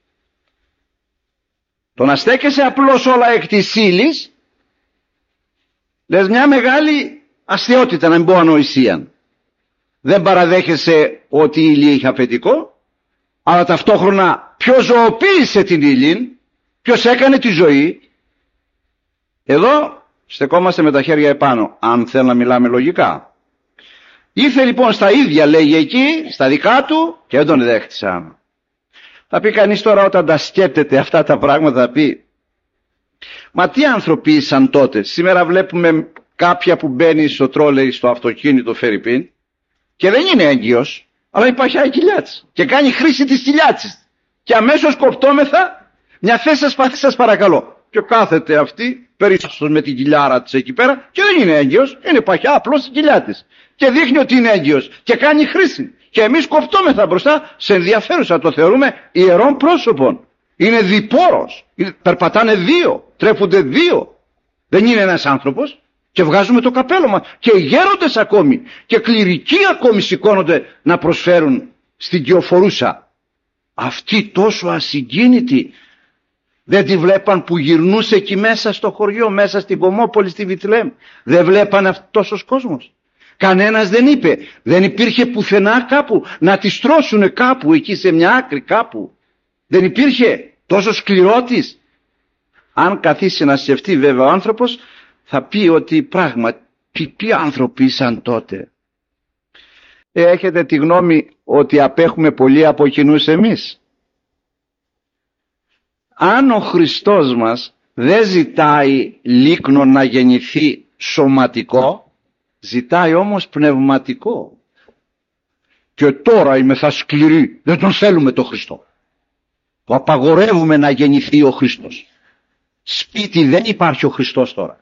[SPEAKER 1] Το να στέκεσαι απλώς όλα εκ της ύλης, λες μια μεγάλη αστείωτητα, να μην πω ανοησία. Δεν παραδέχεσαι ότι η ύλη έχει αφεντικό, αλλά ταυτόχρονα ποιος ζωοποίησε την ύλη, ποιος έκανε τη ζωή. Εδώ στεκόμαστε με τα χέρια επάνω, αν θέλω να μιλάμε λογικά. Ήρθε λοιπόν στα ίδια, λέγει εκεί, στα δικά του, και δεν τον δέχτησαν. Θα πει κανείς τώρα, όταν τα σκέπτεται αυτά τα πράγματα, θα πει, μα τι άνθρωποι ήσαν τότε? Σήμερα βλέπουμε κάποια που μπαίνει στο τρόλεϊ, στο αυτοκίνητο φερρυπίν, και δεν είναι έγκυος, αλλά υπάρχει η κοιλιά της και κάνει χρήση της κοιλιάς της, και αμέσως κοπτόμεθα, μια θέση σας πάθει, σας παρακαλώ, και κάθεται αυτή περίπτωση με την κοιλιάρα της εκεί πέρα, και δεν είναι έγκυος, είναι παχιά απλώς στην κοιλιά της, και δείχνει ότι είναι έγκυος και κάνει χρήση, και εμείς κοπτόμεθα μπροστά σε ενδιαφέρουσα, το θεωρούμε ιερών πρόσωπων. Είναι διπόρος, περπατάνε δύο, τρέφονται δύο, δεν είναι ένας άνθρωπος. Και βγάζουμε το καπέλο μας, και οι γέροντες ακόμη και κληρικοί ακόμη σηκώνονται να προσφέρουν στην κυοφορούσα. Αυτοί τόσο ασυγκίνητοι δεν τη βλέπαν που γυρνούσε εκεί μέσα στο χωριό, μέσα στην Κομόπολη, στη Βηθλεέμ? Δεν βλέπαν αυτός τόσος κόσμος? Κανένας δεν είπε, δεν υπήρχε πουθενά κάπου να τη στρώσουνε κάπου εκεί σε μια άκρη κάπου? Δεν υπήρχε τόσο σκληρότης? Αν καθίσει να σκεφτεί βέβαια ο άνθρωπος, θα πει ότι πράγματι τι άνθρωποι ήσαν τότε. Ε, έχετε τη γνώμη ότι απέχουμε πολύ από κοινούς εμείς? Αν ο Χριστός μας δεν ζητάει λίκνο να γεννηθεί σωματικό, ζητάει όμως πνευματικό. Και τώρα είμαι θα σκληροί, δεν τον θέλουμε το Χριστό. Το απαγορεύουμε να γεννηθεί ο Χριστός. Σπίτι δεν υπάρχει ο Χριστός τώρα.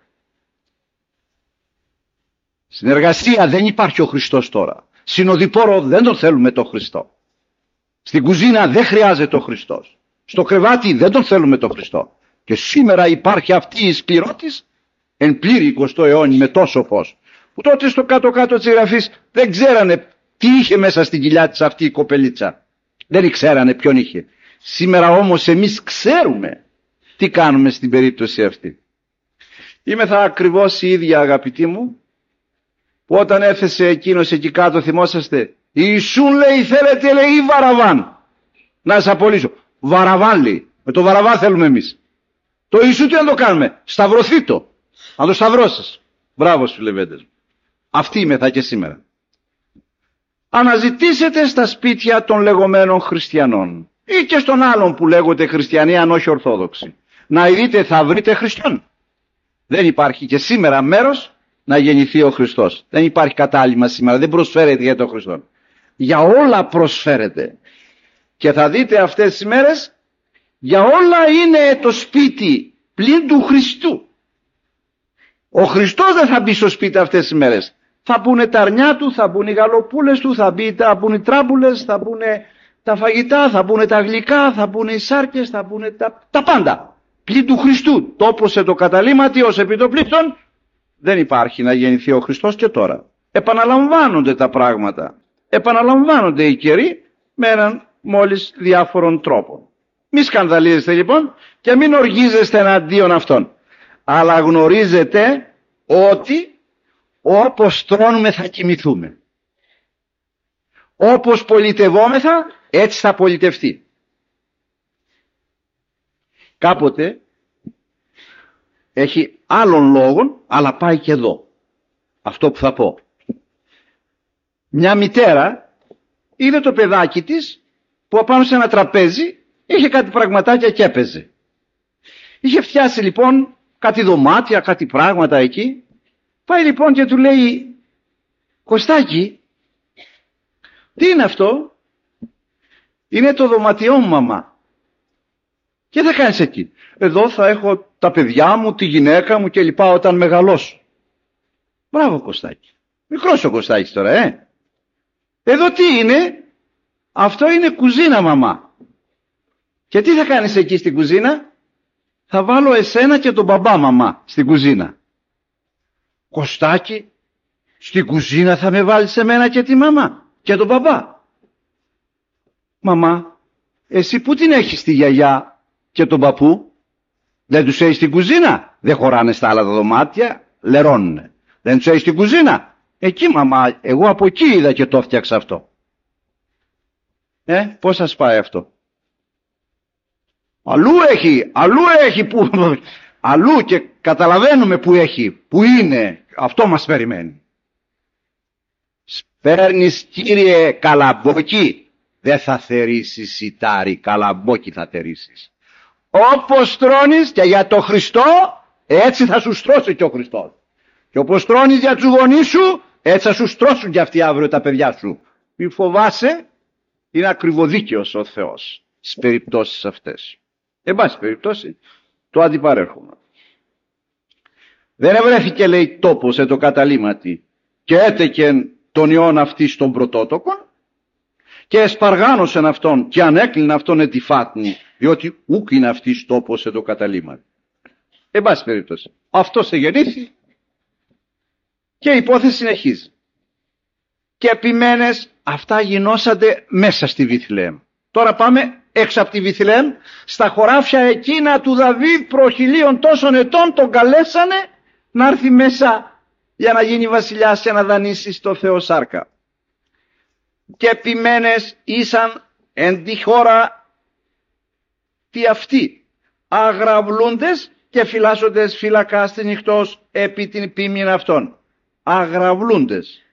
[SPEAKER 1] Στην εργασία δεν υπάρχει ο Χριστός τώρα. Συνοδοιπόρο δεν τον θέλουμε το Χριστό. Στην κουζίνα δεν χρειάζεται ο Χριστός. Στο κρεβάτι δεν τον θέλουμε το Χριστό. Και σήμερα υπάρχει αυτή η σκληρότης εν πλήρη εικοστό αιώνη με τόσο φως, που τότε στο κάτω-κάτω της γραφής δεν ξέρανε τι είχε μέσα στην κοιλιά της αυτή η κοπελίτσα. Δεν ξέρανε ποιον είχε. Σήμερα όμως εμείς ξέρουμε τι κάνουμε στην περίπτωση αυτή. Είμαι θα ακριβώς η ίδια, αγαπητοί μου, που όταν έθεσε εκείνος εκεί κάτω, θυμόσαστε, Ιησούν λέει, θέλετε λέει ή Βαραβάν? Να σας απολύσω. Βαραβάν λέει. Με το Βαραβάν θέλουμε εμείς. Το Ιησού τι να το κάνουμε? Σταυρωθεί το. Να το σταυρώσεις. Μπράβο στους λεβέντες. Αυτή είμαι θα και σήμερα. Αναζητήσετε στα σπίτια των λεγόμενων χριστιανών ή και στον άλλον που λέγονται χριστιανοί, αν όχι ορθόδοξοι, να δείτε, θα βρείτε Χριστιαν. Δεν υπάρχει και σήμερα μέρος να γεννηθεί ο Χριστός. Δεν υπάρχει κατάλημα σήμερα, δεν προσφέρεται για τον Χριστό. Για όλα προσφέρεται. Και θα δείτε αυτές τις μέρες, για όλα είναι το σπίτι πλην του Χριστού. Ο Χριστός δεν θα μπει στο σπίτι αυτές τις μέρες. Θα μπουν τα αρνιά του, θα μπουν οι γαλοπούλες του, θα, μπει, θα μπουν οι τράμπουλες, θα μπουν τα φαγητά, θα μπουν τα γλυκά, θα μπουν οι σάρκες, θα μπουν τα, τα πάντα. Πλην του Χριστού. Τόπωσε το καταλήμματι ως επιτοπλίστων. Δεν υπάρχει να γεννηθεί ο Χριστός και τώρα. Επαναλαμβάνονται τα πράγματα. Επαναλαμβάνονται οι καιροί με έναν μόλις διάφορων τρόπων. Μη σκανδαλίζεστε λοιπόν και μην οργίζεστε εναντίον αυτών. Αλλά γνωρίζετε ότι όπως τρώνουμε θα κοιμηθούμε. Όπως πολιτευόμεθα έτσι θα πολιτευτεί. Κάποτε έχει άλλων λόγων, αλλά πάει και εδώ. Αυτό που θα πω. Μια μητέρα είδε το παιδάκι της που απάνω σε ένα τραπέζι είχε κάτι πραγματάκια και έπαιζε. Είχε φτιάσει λοιπόν κάτι δωμάτια, κάτι πράγματα εκεί. Πάει λοιπόν και του λέει, Κωστάκι, τι είναι αυτό? Είναι το δωματιό μου, μαμά. Και θα κάνεις εκεί? Εδώ θα έχω τα παιδιά μου, τη γυναίκα μου και λοιπά όταν μεγαλώσω. Μπράβο Κωστάκι. Μικρός ο Κωστάκης τώρα, ε. Εδώ τι είναι? Αυτό είναι κουζίνα, μαμά. Και τι θα κάνεις εκεί στην κουζίνα? Θα βάλω εσένα και τον μπαμπά, μαμά, στην κουζίνα. Κωστάκι, στην κουζίνα θα με βάλεις εμένα και τη μαμά και τον μπαμπά? Μαμά, εσύ πού την έχεις τη γιαγιά και τον παππού? Δεν τους έχεις στην κουζίνα? Δεν χωράνε στα άλλα τα δωμάτια, λερώνουνε. Δεν τους έχεις στην κουζίνα? Εκεί, μαμά, εγώ από εκεί είδα και το φτιάξα αυτό. Ε, πώς σας πάει αυτό? Αλλού έχει, αλλού έχει, που, αλλού, και καταλαβαίνουμε που έχει, που είναι. Αυτό μας περιμένει. Σπέρνεις, κύριε, καλαμπόκι, δεν θα θερήσεις σιτάρι, καλαμπόκι θα θερήσεις. Όπως τρώνεις και για το Χριστό, έτσι θα σου στρώσει και ο Χριστός. Και όπως τρώνεις για τους γονείς σου, έτσι θα σου στρώσουν και αυτοί αύριο τα παιδιά σου. Μη φοβάσαι, είναι ακριβοδίκαιος ο Θεός στις περιπτώσεις αυτές. Εν πάση περιπτώσει, το αντιπαρέρχομαι. Δεν ευρέθηκε, λέει, τόπος εν το καταλήμματι και έτεκεν τον ιόν αυτή στον πρωτότοκον και εσπαργάνωσεν αυτόν και ανέκλειν αυτόν εν τη φάτνη, διότι ούκ είναι αυτής τόπος εν το καταλήμματι. Εν πάση περιπτώσει, αυτός εγεννήθη και η υπόθεση συνεχίζει. Και επιμένες, αυτά γινώσανται μέσα στη Βηθλεέμ. Τώρα πάμε έξω από τη Βηθλεέμ, στα χωράφια εκείνα του Δαβίδ προ χιλίων τόσων ετών τον καλέσανε να έρθει μέσα για να γίνει βασιλιάς και να δανείσει στο Θεό σάρκα. Και επιμένες ήσαν εν τη χώρα τι αυτοί, αγραυλούντες και φυλάσσοντες φύλακα στη νυχτός επί την ποιμήν αυτών. Αγραυλούντες.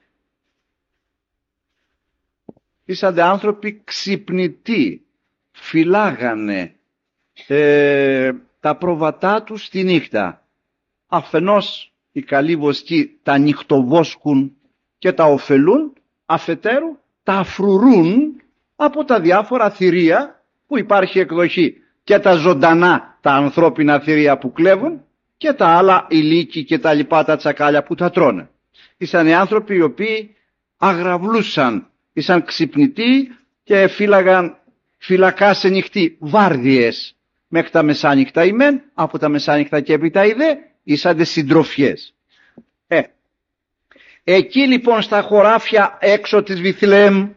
[SPEAKER 1] Ήσαντε άνθρωποι ξυπνητοί, φυλάγανε ε, τα πρόβατά τους τη νύχτα. Αφενός οι καλοί βοσκοί τα νυχτοβόσκουν και τα ωφελούν, αφετέρου τα αφρουρούν από τα διάφορα θηρία που υπάρχει εκδοχή, και τα ζωντανά τα ανθρώπινα θηρία που κλέβουν και τα άλλα ηλίκη και τα λοιπά τα τσακάλια που τα τρώνε. Ήσαν οι άνθρωποι οι οποίοι αγραυλούσαν, ήσαν ξυπνητοί και φύλαγαν φυλακά σε νυχτή βάρδιες μέχρι τα μεσάνυχτα οι μεν, από τα μεσάνυχτα και έπειτα οι δε, ήσαντε συντροφιές. Ε, εκεί λοιπόν στα χωράφια έξω της Βηθλεέμ,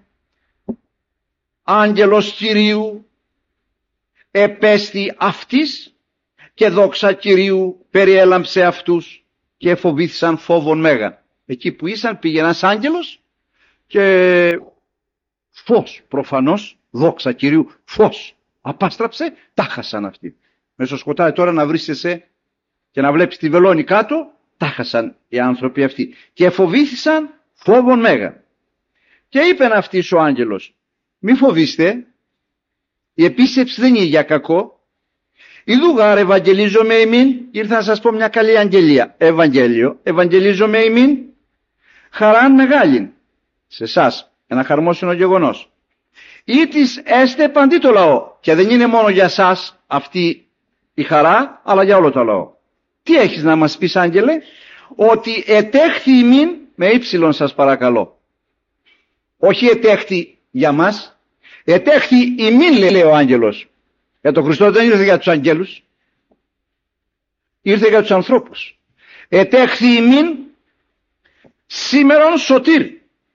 [SPEAKER 1] άγγελος Κυρίου επέστη αυτής και δόξα Κυρίου περιέλαμψε αυτούς και φοβήθησαν φόβον μέγα. Εκεί που ήσαν πήγε ένας άγγελος και φως προφανώς, δόξα Κυρίου, φως απάστραψε, τα χάσαν αυτοί. Μέσα στο σκοτάδι τώρα να βρίσκεσαι και να βλέπεις τη βελόνη κάτω, τα χάσαν οι άνθρωποι αυτοί και φοβήθησαν φόβον μέγα. Και είπεν αυτής ο άγγελος, μη φοβήστε, η επίσκεψη δεν είναι για κακό. Ιδούγαρ ευαγγελίζομαι ημίν, ήρθα να σας πω μια καλή αγγελία. Ευαγγέλιο, ευαγγελίζομαι ημίν, χαράν μεγάλην σε εσάς, ένα χαρμόσυνο γεγονός. Ή της έστε παντί το λαό, και δεν είναι μόνο για σας αυτή η χαρά, αλλά για όλο το λαό. Τι έχεις να μας πεις, άγγελε? Ότι ετέχθη ημίν, με ύψιλον σας παρακαλώ, όχι ετέχθη για μας, ετέχθη ημίν, λέει ο άγγελος. Για τον Χριστό δεν ήρθε για τους αγγέλους, ήρθε για τους ανθρώπους. Ετέχθη ημίν σήμερον σωτήρ.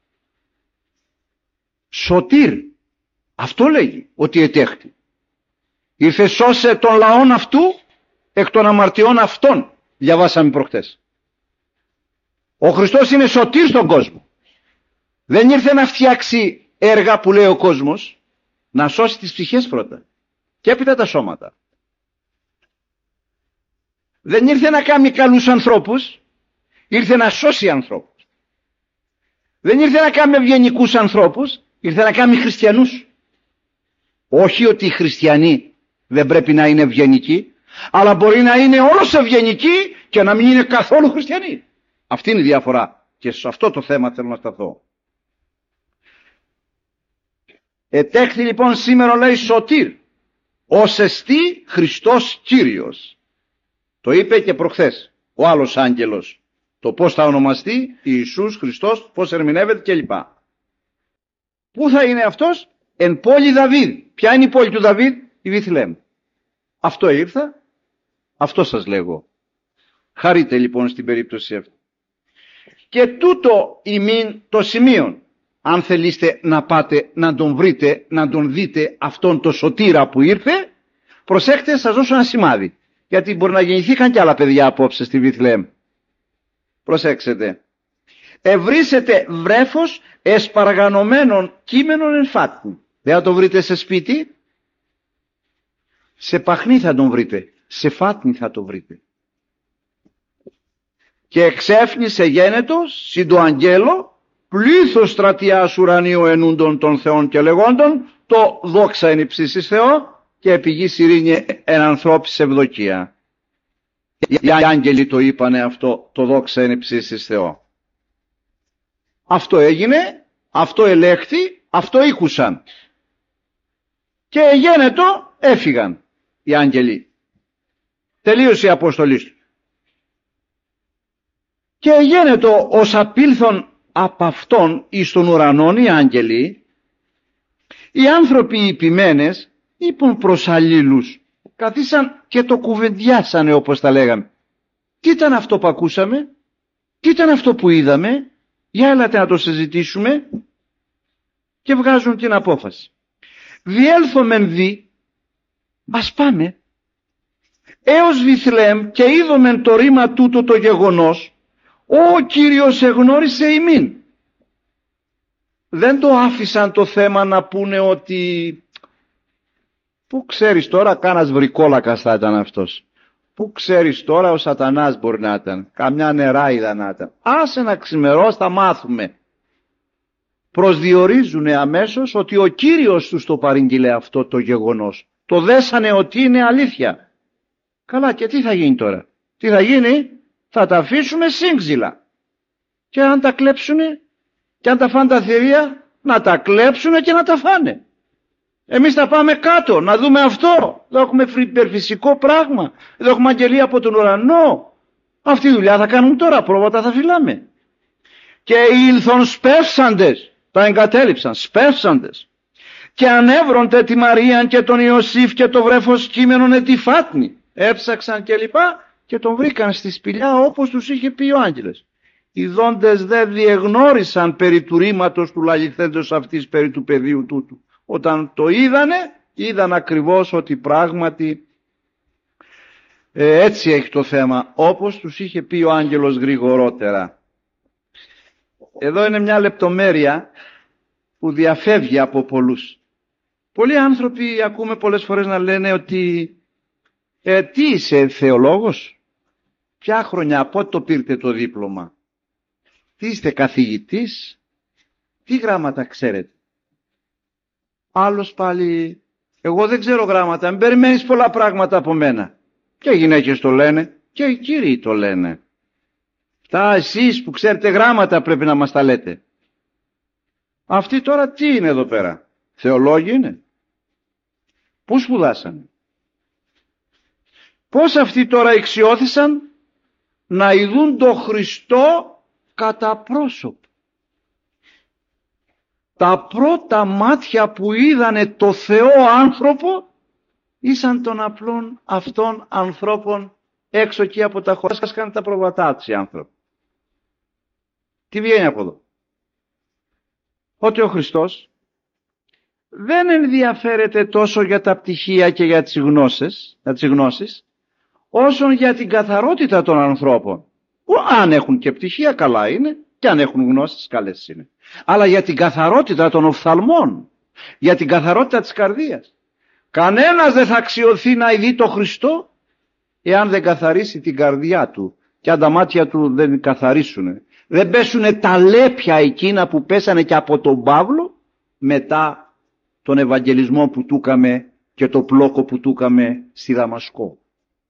[SPEAKER 1] Σωτήρ, αυτό λέγει ότι ετέχθη. Ήρθε σώσε τον λαόν αυτού εκ των αμαρτιών αυτών, διαβάσαμε προχτές. Ο Χριστός είναι σωτήρ στον κόσμο. Δεν ήρθε να φτιάξει έργα που λέει ο κόσμος, να σώσει τις ψυχές πρώτα και έπειτα τα σώματα. Δεν ήρθε να κάνει καλούς ανθρώπους, ήρθε να σώσει ανθρώπους. Δεν ήρθε να κάνει ευγενικούς ανθρώπους, ήρθε να κάνει χριστιανούς. Όχι ότι οι χριστιανοί δεν πρέπει να είναι ευγενικοί, αλλά μπορεί να είναι όλος ευγενικοί και να μην είναι καθόλου χριστιανοί. Αυτή είναι η διαφορά και σε αυτό το θέμα θέλω να σταθώ. Ετέχθη λοιπόν σήμερα, λέει, σωτήρ, ως εστί Χριστός Κύριος. Το είπε και προχθές ο άλλος άγγελος. Το πώς θα ονομαστεί Ιησούς Χριστός, πώς ερμηνεύεται κλπ. Πού θα είναι αυτός? Εν πόλη Δαβίδ. Ποια είναι η πόλη του Δαβίδ? Η Βηθλεέμ. Αυτό ήρθα, αυτό σας λέγω. Χαρείτε λοιπόν στην περίπτωση αυτή. Και τούτο ημίν το σημείο. Αν θελήσετε να πάτε να τον βρείτε, να τον δείτε αυτόν το σωτήρα που ήρθε, προσέχτε, σας δώσω ένα σημάδι. Γιατί μπορεί να γεννηθήκαν κι άλλα παιδιά απόψε στη Βηθλεέμ. Προσέξτε. Ευρύσετε βρέφος εσπαργανωμένων κείμενων εν φάτνη. Δεν θα το βρείτε σε σπίτι. Σε παχνί θα τον βρείτε. Σε φάτνη θα το βρείτε. Και εξέφνησε γένετος συν το αγγέλο πλήθος στρατιάς ουρανίου ενούντων των θεών και λεγόντων, το δόξα εν υψίστοις Θεό και επί γης ειρήνη εν ανθρώπης ευδοκία. Οι άγγελοι το είπανε αυτό, το δόξα εν υψίστοις Θεό. Αυτό έγινε, αυτό ελέγχθη, αυτό ήκουσαν. Και γένετο έφυγαν οι άγγελοι. Τελείωσε η αποστολή του. Και γένετο ως απήλθον απ' αυτόν εις των ουρανών οι άγγελοι, οι άνθρωποι οι ποιμένες είπαν προς αλλήλους, καθίσαν και το κουβεντιάσανε όπως τα λέγαμε. Τι ήταν αυτό που ακούσαμε? Τι ήταν αυτό που είδαμε? Για έλατε να το συζητήσουμε. Και βγάζουν την απόφαση. Διέλθομεν δι, ας πάμε έως Βηθλεέμ και είδομεν το ρήμα τούτο το γεγονός, ο Κύριος εγνώρισε ημίν. Δεν το άφησαν το θέμα να πούνε ότι πού ξέρεις τώρα, κάνας βρικόλακας θα ήταν αυτός. Πού ξέρεις τώρα, ο σατανάς μπορεί να ήταν, καμιά νεράιδα να ήταν. Άσε να ξημερώς, θα μάθουμε. Προσδιορίζουνε αμέσως ότι ο Κύριος τους το παρήγγειλε αυτό το γεγονός. Το δέσανε ότι είναι αλήθεια. Καλά, και τι θα γίνει τώρα? Τι θα γίνει? Θα τα αφήσουμε σύγκζυλα. Και αν τα κλέψουνε, και αν τα φάνε τα θηρία, να τα κλέψουνε και να τα φάνε. Εμείς θα πάμε κάτω, να δούμε αυτό. Εδώ έχουμε υπερφυσικό πράγμα. Εδώ έχουμε αγγελία από τον ουρανό. Αυτή η δουλειά θα κάνουμε τώρα, πρόβατα θα φυλάμε. Και οι ήλθον σπεύσαντες, τα εγκατέλειψαν, σπεύσαντες. Και ανέβρονται τη Μαρίαν και τον Ιωσήφ και το βρέφος κείμενον ετυφάτνη. Έψαξαν και λοιπά και τον βρήκαν στη σπηλιά όπως τους είχε πει ο άγγελος. Οι δόντες δεν διεγνώρισαν περί του ρήματος του λαληθέντος αυτής περί του πεδίου τούτου. Όταν το είδανε, είδαν ακριβώς ότι πράγματι ε, έτσι έχει το θέμα, όπως τους είχε πει ο άγγελος γρηγορότερα. Εδώ είναι μια λεπτομέρεια που διαφεύγει από πολλούς. Πολλοί άνθρωποι ακούμε πολλές φορές να λένε ότι ε, τι είσαι θεολόγος? Ποια χρονιά, πότε το πήρτε το δίπλωμα? Τι είστε καθηγητής? Τι γράμματα ξέρετε? Άλλος πάλι, εγώ δεν ξέρω γράμματα, μην περιμένεις πολλά πράγματα από μένα. Και οι γυναίκες το λένε και οι κύριοι το λένε. Τα εσείς που ξέρετε γράμματα πρέπει να μας τα λέτε. Αυτοί τώρα τι είναι εδώ πέρα? Θεολόγοι είναι? Πού σπουδάσανε? Πώς αυτοί τώρα εξιώθησαν να ειδούν το Χριστό κατά πρόσωπο? Τα πρώτα μάτια που είδανε το Θεό άνθρωπο ήσαν των απλών αυτών ανθρώπων έξω εκεί από τα χωριά. Σκάνε τα προβατά τους οι άνθρωποι. Τι βγαίνει από εδώ? Ότι ο Χριστός δεν ενδιαφέρεται τόσο για τα πτυχία και για τις γνώσεις, για τις γνώσεις, όσο για την καθαρότητα των ανθρώπων. Αν έχουν και πτυχία καλά είναι, και αν έχουν γνώσεις καλές είναι. Αλλά για την καθαρότητα των οφθαλμών, για την καθαρότητα της καρδίας. Κανένας δεν θα αξιωθεί να ειδεί το Χριστό εάν δεν καθαρίσει την καρδιά του και αν τα μάτια του δεν καθαρίσουν. Δεν πέσουνε τα λέπια εκείνα που πέσανε και από τον Παύλο μετά τον Ευαγγελισμό που του έκαμε και το πλόκο που του έκαμε στη Δαμασκό.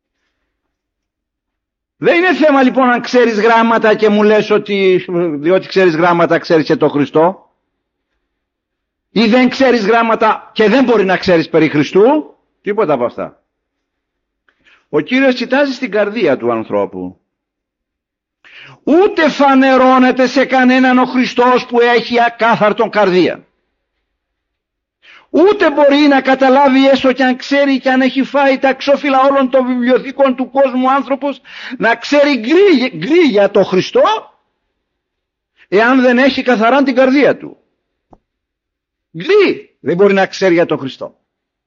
[SPEAKER 1] Δεν είναι θέμα λοιπόν αν ξέρεις γράμματα και μου λες ότι διότι ξέρεις γράμματα ξέρεις και το Χριστό, ή δεν ξέρεις γράμματα και δεν μπορεί να ξέρεις περί Χριστού, τίποτα από αυτά. Ο Κύριος κοιτάζει στην καρδία του ανθρώπου. Ούτε φανερώνεται σε κανέναν ο Χριστός που έχει ακάθαρτον καρδία. Ούτε μπορεί να καταλάβει, έστω και αν ξέρει και αν έχει φάει τα εξώφυλλα όλων των βιβλιοθήκων του κόσμου άνθρωπος, να ξέρει γκρι, γκρι για το Χριστό, εάν δεν έχει καθαρά την καρδία του. Γκρι δεν μπορεί να ξέρει για το Χριστό.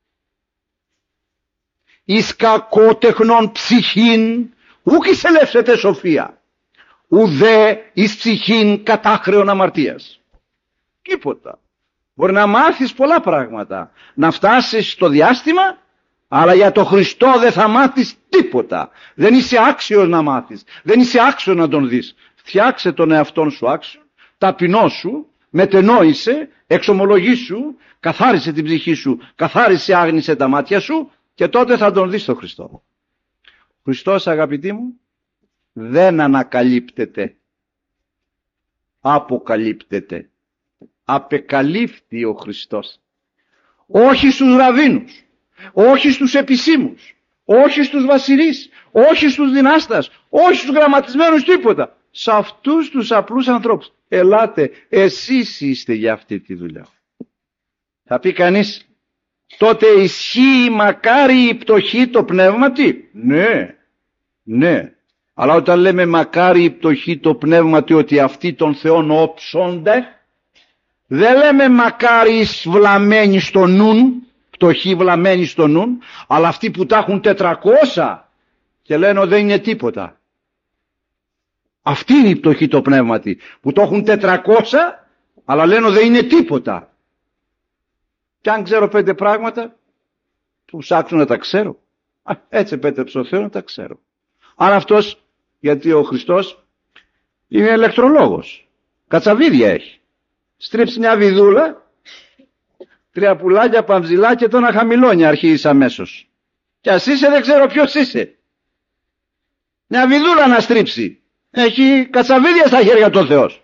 [SPEAKER 1] Εις κακότεχνον ψυχήν ουκ εισελεύσεται σοφία, ουδέ εις ψυχήν κατάχρεων αμαρτίας. Τίποτα. Μπορεί να μάθεις πολλά πράγματα, να φτάσεις στο διάστημα, αλλά για το Χριστό δεν θα μάθεις τίποτα. Δεν είσαι άξιος να μάθεις, δεν είσαι άξιος να τον δεις. Φτιάξε τον εαυτόν σου άξιο, ταπεινώσου, μετενόησε, εξομολογήσου, καθάρισε την ψυχή σου, καθάρισε, άγνησε τα μάτια σου και τότε θα τον δεις τον Χριστό. Ο Χριστός, αγαπητοί μου, δεν ανακαλύπτεται, αποκαλύπτεται. Απεκαλύφθη ο Χριστός. Όχι στους ραβίνους, όχι στους επισήμους, όχι στους βασιλείς, όχι στους δυνάστας, όχι στους γραμματισμένους, τίποτα. Σε αυτούς τους απλούς ανθρώπους. Ελάτε, εσείς είστε για αυτή τη δουλειά. Θα πει κανείς, τότε ισχύει μακάρι η πτωχή το πνεύματι. Ναι, ναι. Αλλά όταν λέμε μακάρι η πτωχή το πνεύματι, ότι αυτοί των Θεών όψονται, δεν λέμε μακάρι βλαμμένοι στο νουν, πτωχοί βλαμμένοι στο νουν, αλλά αυτοί που τα έχουν τετρακόσια και λένε δεν είναι τίποτα. Αυτή είναι η πτωχή το πνεύματι, που το έχουν τετρακόσια αλλά λένε δεν είναι τίποτα. Και αν ξέρω πέντε πράγματα, που ψάξω να τα ξέρω. Α, έτσι επέτρεψε ο Θεός να τα ξέρω. Αν αυτός, γιατί ο Χριστός είναι ηλεκτρολόγος, κατσαβίδια έχει. Στρίψει μια βιδούλα, τρία πουλάκια, παμζιλά και το να χαμηλώνει, αρχίζεις αμέσως. Και ας είσαι δεν ξέρω ποιος είσαι. Μια βιδούλα να στρίψει. Έχει κατσαβίδια στα χέρια του ο Θεός.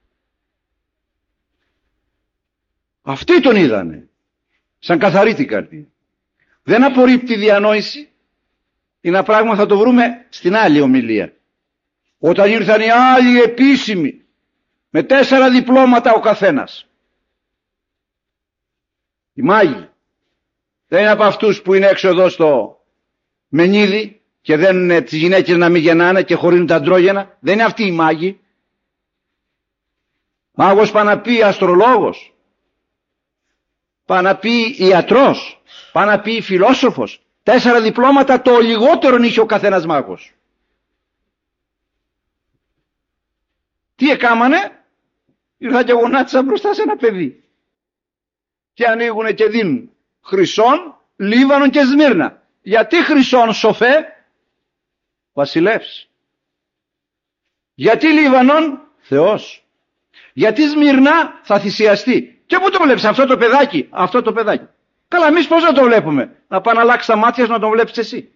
[SPEAKER 1] Αυτοί τον είδανε. Σαν καθαρή την καρδία. Δεν απορρίπτει διανόηση. Είναι ένα πράγμα θα το βρούμε στην άλλη ομιλία. Όταν ήρθαν οι άλλοι επίσημοι, με τέσσερα διπλώματα ο καθένας. Οι μάγοι. Δεν είναι από αυτούς που είναι έξω εδώ στο Μενίδη και δένουν τις γυναίκες να μην γεννάνε και χωρίζουν τα αντρόγενα. Δεν είναι αυτοί οι μάγοι. Μάγος πάει να πει αστρολόγος, πάει να πει ιατρός, πάει να πει φιλόσοφος. Τέσσερα διπλώματα το λιγότερον είχε ο καθένας μάγος. Τι έκαμανε? Ήρθαν και γονάτισαν μπροστά σε ένα παιδί. Και ανοίγουνε και δίνουν Χρυσόν, Λίβανον και Σμύρνα. Γιατί Χρυσόν, σοφέ? Βασιλεύς. Γιατί Λίβανον? Θεός. Γιατί Σμύρνα? Θα θυσιαστεί. Και πού το βλέπεις αυτό το παιδάκι? Αυτό το παιδάκι. Καλά, εμείς πώς να το βλέπουμε? Να πάει να αλλάξει τα μάτια σου να τον βλέπεις εσύ.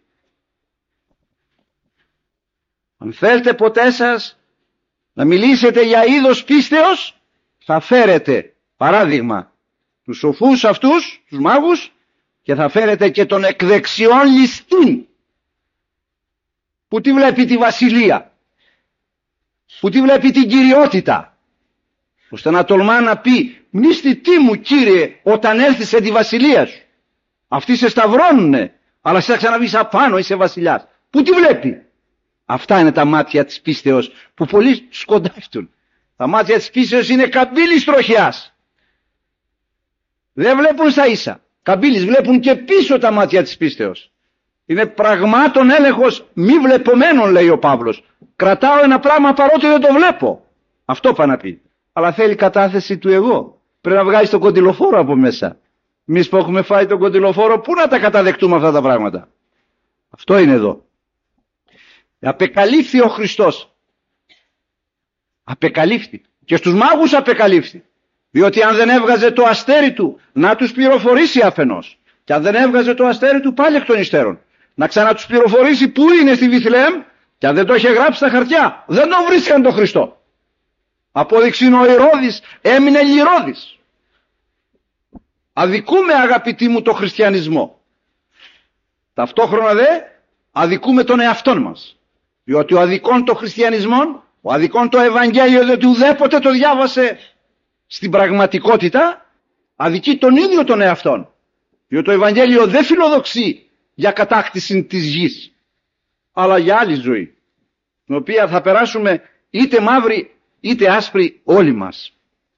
[SPEAKER 1] Αν θέλετε ποτέ σας να μιλήσετε για είδος πίστεως, θα φέρετε παράδειγμα τους σοφούς αυτούς, τους μάγους, και θα φέρετε και τον εκδεξιόν ληστήν, που τη βλέπει τη βασιλεία, που τη βλέπει την κυριότητα, ώστε να τολμά να πει μνήστη τι μου κύριε όταν έρθεις σε τη βασιλεία σου. Αυτοί σε σταυρώνουνε, αλλά εσύ θα ξαναβείς απάνω, είσαι βασιλιάς. Που τη βλέπει? Αυτά είναι τα μάτια της πίστεως που πολλοί σκοντάφτουν. Τα μάτια της πίστεως είναι καμπύλης τροχιάς. Δεν βλέπουν στα ίσα. Καμπύλης, βλέπουν και πίσω τα μάτια της πίστεως. Είναι πραγμάτων έλεγχος μη βλεπομένων, λέει ο Παύλος. Κρατάω ένα πράγμα παρότι δεν το βλέπω. Αυτό πάει να πει. Αλλά θέλει κατάθεση του εγώ. Πρέπει να βγάλεις τον κοντιλοφόρο από μέσα. Εμείς που έχουμε φάει τον κοντιλοφόρο, πού να τα καταδεχτούμε αυτά τα πράγματα? Αυτό είναι εδώ. Απεκαλύφθη ο Χριστός. Απεκαλύφθη. Και στους μάγους απεκαλύφθη. Διότι αν δεν έβγαζε το αστέρι του να τους πληροφορήσει αφενός, και αν δεν έβγαζε το αστέρι του πάλι εκ των υστέρων να ξανατούς πληροφορήσει πού είναι στη Βιθλεέμ, και αν δεν το είχε γράψει στα χαρτιά δεν τον βρίσκαν τον Χριστό. Απόδειξη είναι ο Ηρώδης έμεινε λυρώδης. Αδικούμε, αγαπητοί μου, το χριστιανισμό. Ταυτόχρονα δε αδικούμε τον εαυτόν μας. Διότι ο αδικόν το χριστιανισμό, ο αδικόν το Ευαγγέλιο, διότι ουδέποτε το διάβασε στην πραγματικότητα, Αδικεί τον ίδιο τον εαυτόν. Διότι το Ευαγγέλιο δεν φιλοδοξεί για κατάκτηση της γης, αλλά για άλλη ζωή, την οποία θα περάσουμε είτε μαύρη είτε άσπρη όλοι μας.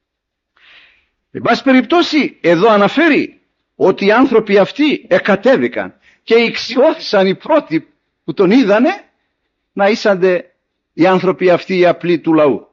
[SPEAKER 1] Εν πάση περιπτώσει, εδώ αναφέρει ότι οι άνθρωποι αυτοί εκατέβηκαν και ηξιώθησαν οι πρώτοι που τον είδανε να ήσανται οι άνθρωποι αυτοί οι απλοί του λαού.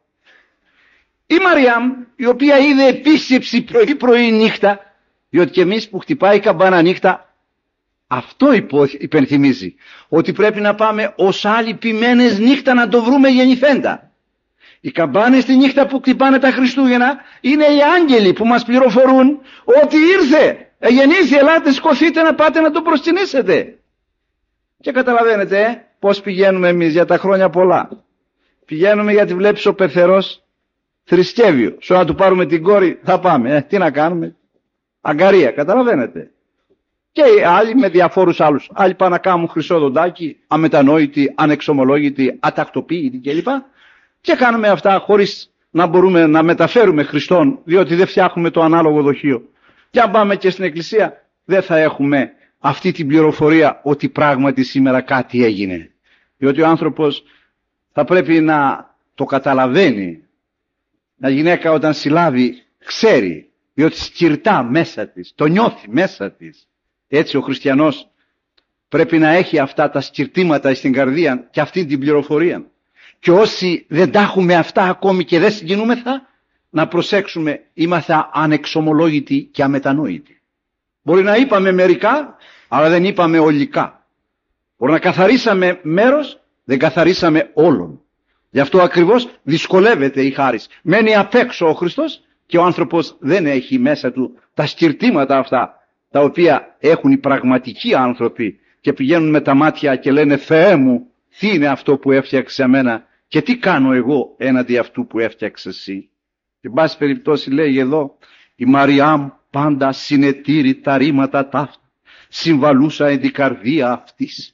[SPEAKER 1] Η Μαριάμ, η οποία είδε επίσκεψη πρωί πρωί νύχτα, διότι και εμείς που χτυπάει η καμπάνα νύχτα, αυτό υπενθυμίζει, ότι πρέπει να πάμε ως άλλοι ποιμένες νύχτα να το βρούμε γεννηθέντα. Οι καμπάνες τη νύχτα που χτυπάνε τα Χριστούγεννα είναι οι άγγελοι που μας πληροφορούν ότι ήρθε, εγεννήθη, ελάτε, σκοθείτε να πάτε να το προσκυνήσετε. Και καταλαβαίνετε ε, πώς πηγαίνουμε εμείς για τα χρόνια πολλά. Πηγαίνουμε γιατί βλέπεις ο πεθερός θρησκεύιο. Σου να του πάρουμε την κόρη θα πάμε. Ε, τι να κάνουμε. Αγκαρία, καταλαβαίνετε. Και οι άλλοι με διαφόρους άλλους. Άλλοι πάνε να κάνουν χρυσό δοντάκι, αμετανόητοι, ανεξομολόγητοι, ατακτοποίητοι κλπ. Και κάνουμε αυτά χωρίς να μπορούμε να μεταφέρουμε Χριστόν, διότι δεν φτιάχνουμε το ανάλογο δοχείο. Και αν πάμε και στην εκκλησία, δεν θα έχουμε αυτή την πληροφορία ότι πράγματι σήμερα κάτι έγινε. Διότι ο άνθρωπος θα πρέπει να το καταλαβαίνει. Να γυναίκα όταν συλλάβει ξέρει, διότι σκυρτά μέσα της, το νιώθει μέσα της. Έτσι ο χριστιανός πρέπει να έχει αυτά τα σκυρτήματα στην καρδία και αυτή την πληροφορία. Και όσοι δεν τα έχουμε αυτά ακόμη και δεν συγκινούμεθα, να προσέξουμε, είμαστε ανεξομολόγητοι και αμετανόητοι. Μπορεί να είπαμε μερικά, αλλά δεν είπαμε ολικά. Μπορεί να καθαρίσαμε μέρος, δεν καθαρίσαμε όλων. Γι' αυτό ακριβώς δυσκολεύεται η χάρις. Μένει απ' έξω ο Χριστός και ο άνθρωπος δεν έχει μέσα του τα σκυρτήματα αυτά, τα οποία έχουν οι πραγματικοί άνθρωποι και πηγαίνουν με τα μάτια και λένε «Θεέ μου, τι είναι αυτό που έφτιαξε εμένα και τι κάνω εγώ έναντι αυτού που έφτιαξε εσύ». Εν πάση περιπτώσει λέει εδώ, η Μαριάμ πάντα συνετήρη τα ρήματα ταύτα, συμβαλούσα εν την καρδία αυτής.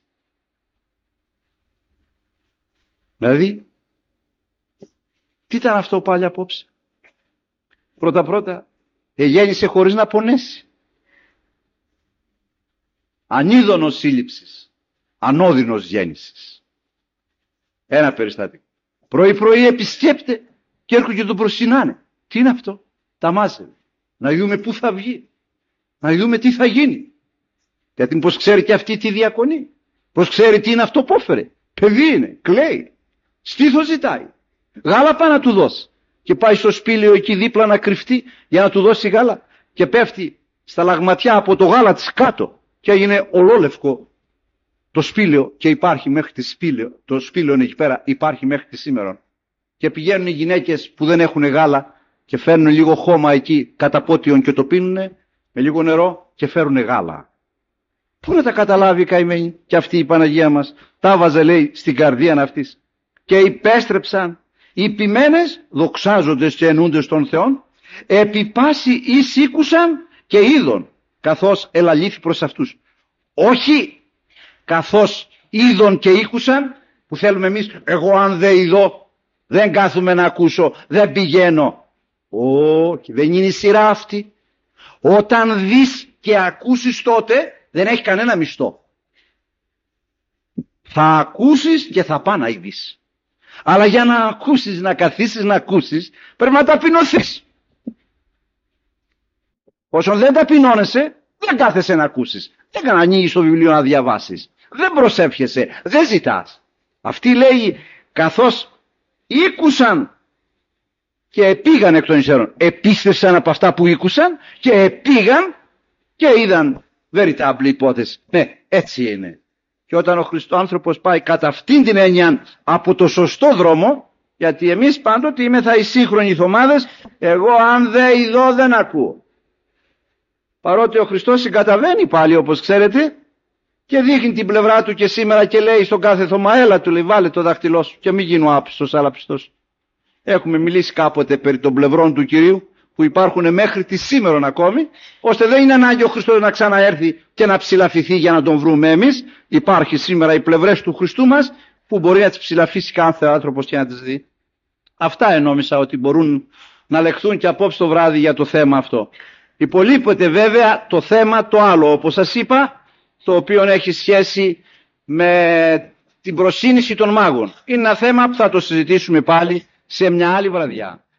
[SPEAKER 1] Δηλαδή, τι ήταν αυτό πάλι απόψε. Πρώτα πρώτα, εγέννησε χωρίς να πονέσει. Ανίδωνος σύλληψης, ανώδυνος γέννησης. Ένα περιστατικό. Πρωί πρωί επισκέπτε και έρχονται και τον προσκυνάνε. Τι είναι αυτό, τα μάζευε. Να δούμε πού θα βγει. Να δούμε τι θα γίνει. Γιατί πως ξέρει και αυτή τη διακονή. Πως ξέρει τι είναι αυτό που έφερε. Παιδί είναι, κλαίει. Στήθο ζητάει. Γάλα πάει να του δώσει. Και πάει στο σπήλαιο εκεί δίπλα να κρυφτεί για να του δώσει γάλα. Και πέφτει στα λαγματιά από το γάλα της κάτω. Και έγινε ολόλευκο το σπήλαιο και υπάρχει μέχρι τη σπήλαιο. Το σπήλαιο είναι εκεί πέρα, υπάρχει μέχρι τη σήμερα. Και πηγαίνουν οι γυναίκες που δεν έχουν γάλα και φέρνουν λίγο χώμα εκεί κατά πότιον και το πίνουνε με λίγο νερό και φέρουν γάλα. Πού να τα καταλάβει η καημένη και αυτή η Παναγία μας. Τα βάζε λέει στην καρδία αυτής. Και υπέστρεψαν οι ποιμένες δοξάζοντες και ενούντες των Θεών, επί πάση εις ήκουσαν και είδον, καθώς ελαλήθη προς αυτούς. Όχι καθώς είδον και ήκουσαν, που θέλουμε εμείς, εγώ αν δεν είδω, δεν κάθομαι να ακούσω, δεν πηγαίνω. Όχι, δεν είναι η σειρά αυτή. Όταν δεις και ακούσεις τότε, δεν έχει κανένα μισθό. Θα ακούσεις και θα πάει να ειδείς. Αλλά για να ακούσεις, να καθίσεις να ακούσεις, πρέπει να ταπεινωθείς. Όσον δεν ταπεινώνεσαι, δεν κάθεσαι να ακούσεις. Δεν καν ανοίγεις το βιβλίο να διαβάσεις. Δεν προσεύχεσαι, δεν ζητάς. Αυτοί λέει, καθώς ήκουσαν και επήγαν εκ των υστέρων, επίστευσαν από αυτά που ήκουσαν και επήγαν και είδαν veritable υπόθεση. Ναι, έτσι είναι. Και όταν ο Χριστός άνθρωπος πάει κατά αυτήν την έννοια από το σωστό δρόμο, γιατί εμείς πάντοτε είμεθα οι σύγχρονοι θωμάδες, εγώ αν δεν ειδώ δεν ακούω. Παρότι ο Χριστός συγκαταβαίνει πάλι όπως ξέρετε και δείχνει την πλευρά του και σήμερα και λέει στον κάθε θωμά, έλα του λέει βάλε το δάχτυλό σου και μην γίνω άπιστος αλλά πιστός. Έχουμε μιλήσει κάποτε περί των πλευρών του Κυρίου που υπάρχουν μέχρι τη σήμερον ακόμη, ώστε δεν είναι ανάγκη ο Χριστός να ξαναέρθει και να ψηλαφηθεί για να τον βρούμε εμείς. Υπάρχει σήμερα οι πλευρές του Χριστού μας που μπορεί να τις ψηλαφήσει κάθε άνθρωπος και να τις δει. Αυτά ενόμισα ότι μπορούν να λεχθούν και απόψε το βράδυ για το θέμα αυτό. Υπολείπεται βέβαια το θέμα το άλλο, όπως σας είπα, το οποίο έχει σχέση με την προσύνηση των μάγων. Είναι ένα θέμα που θα το συζητήσουμε πάλι σε μια άλλη βραδιά.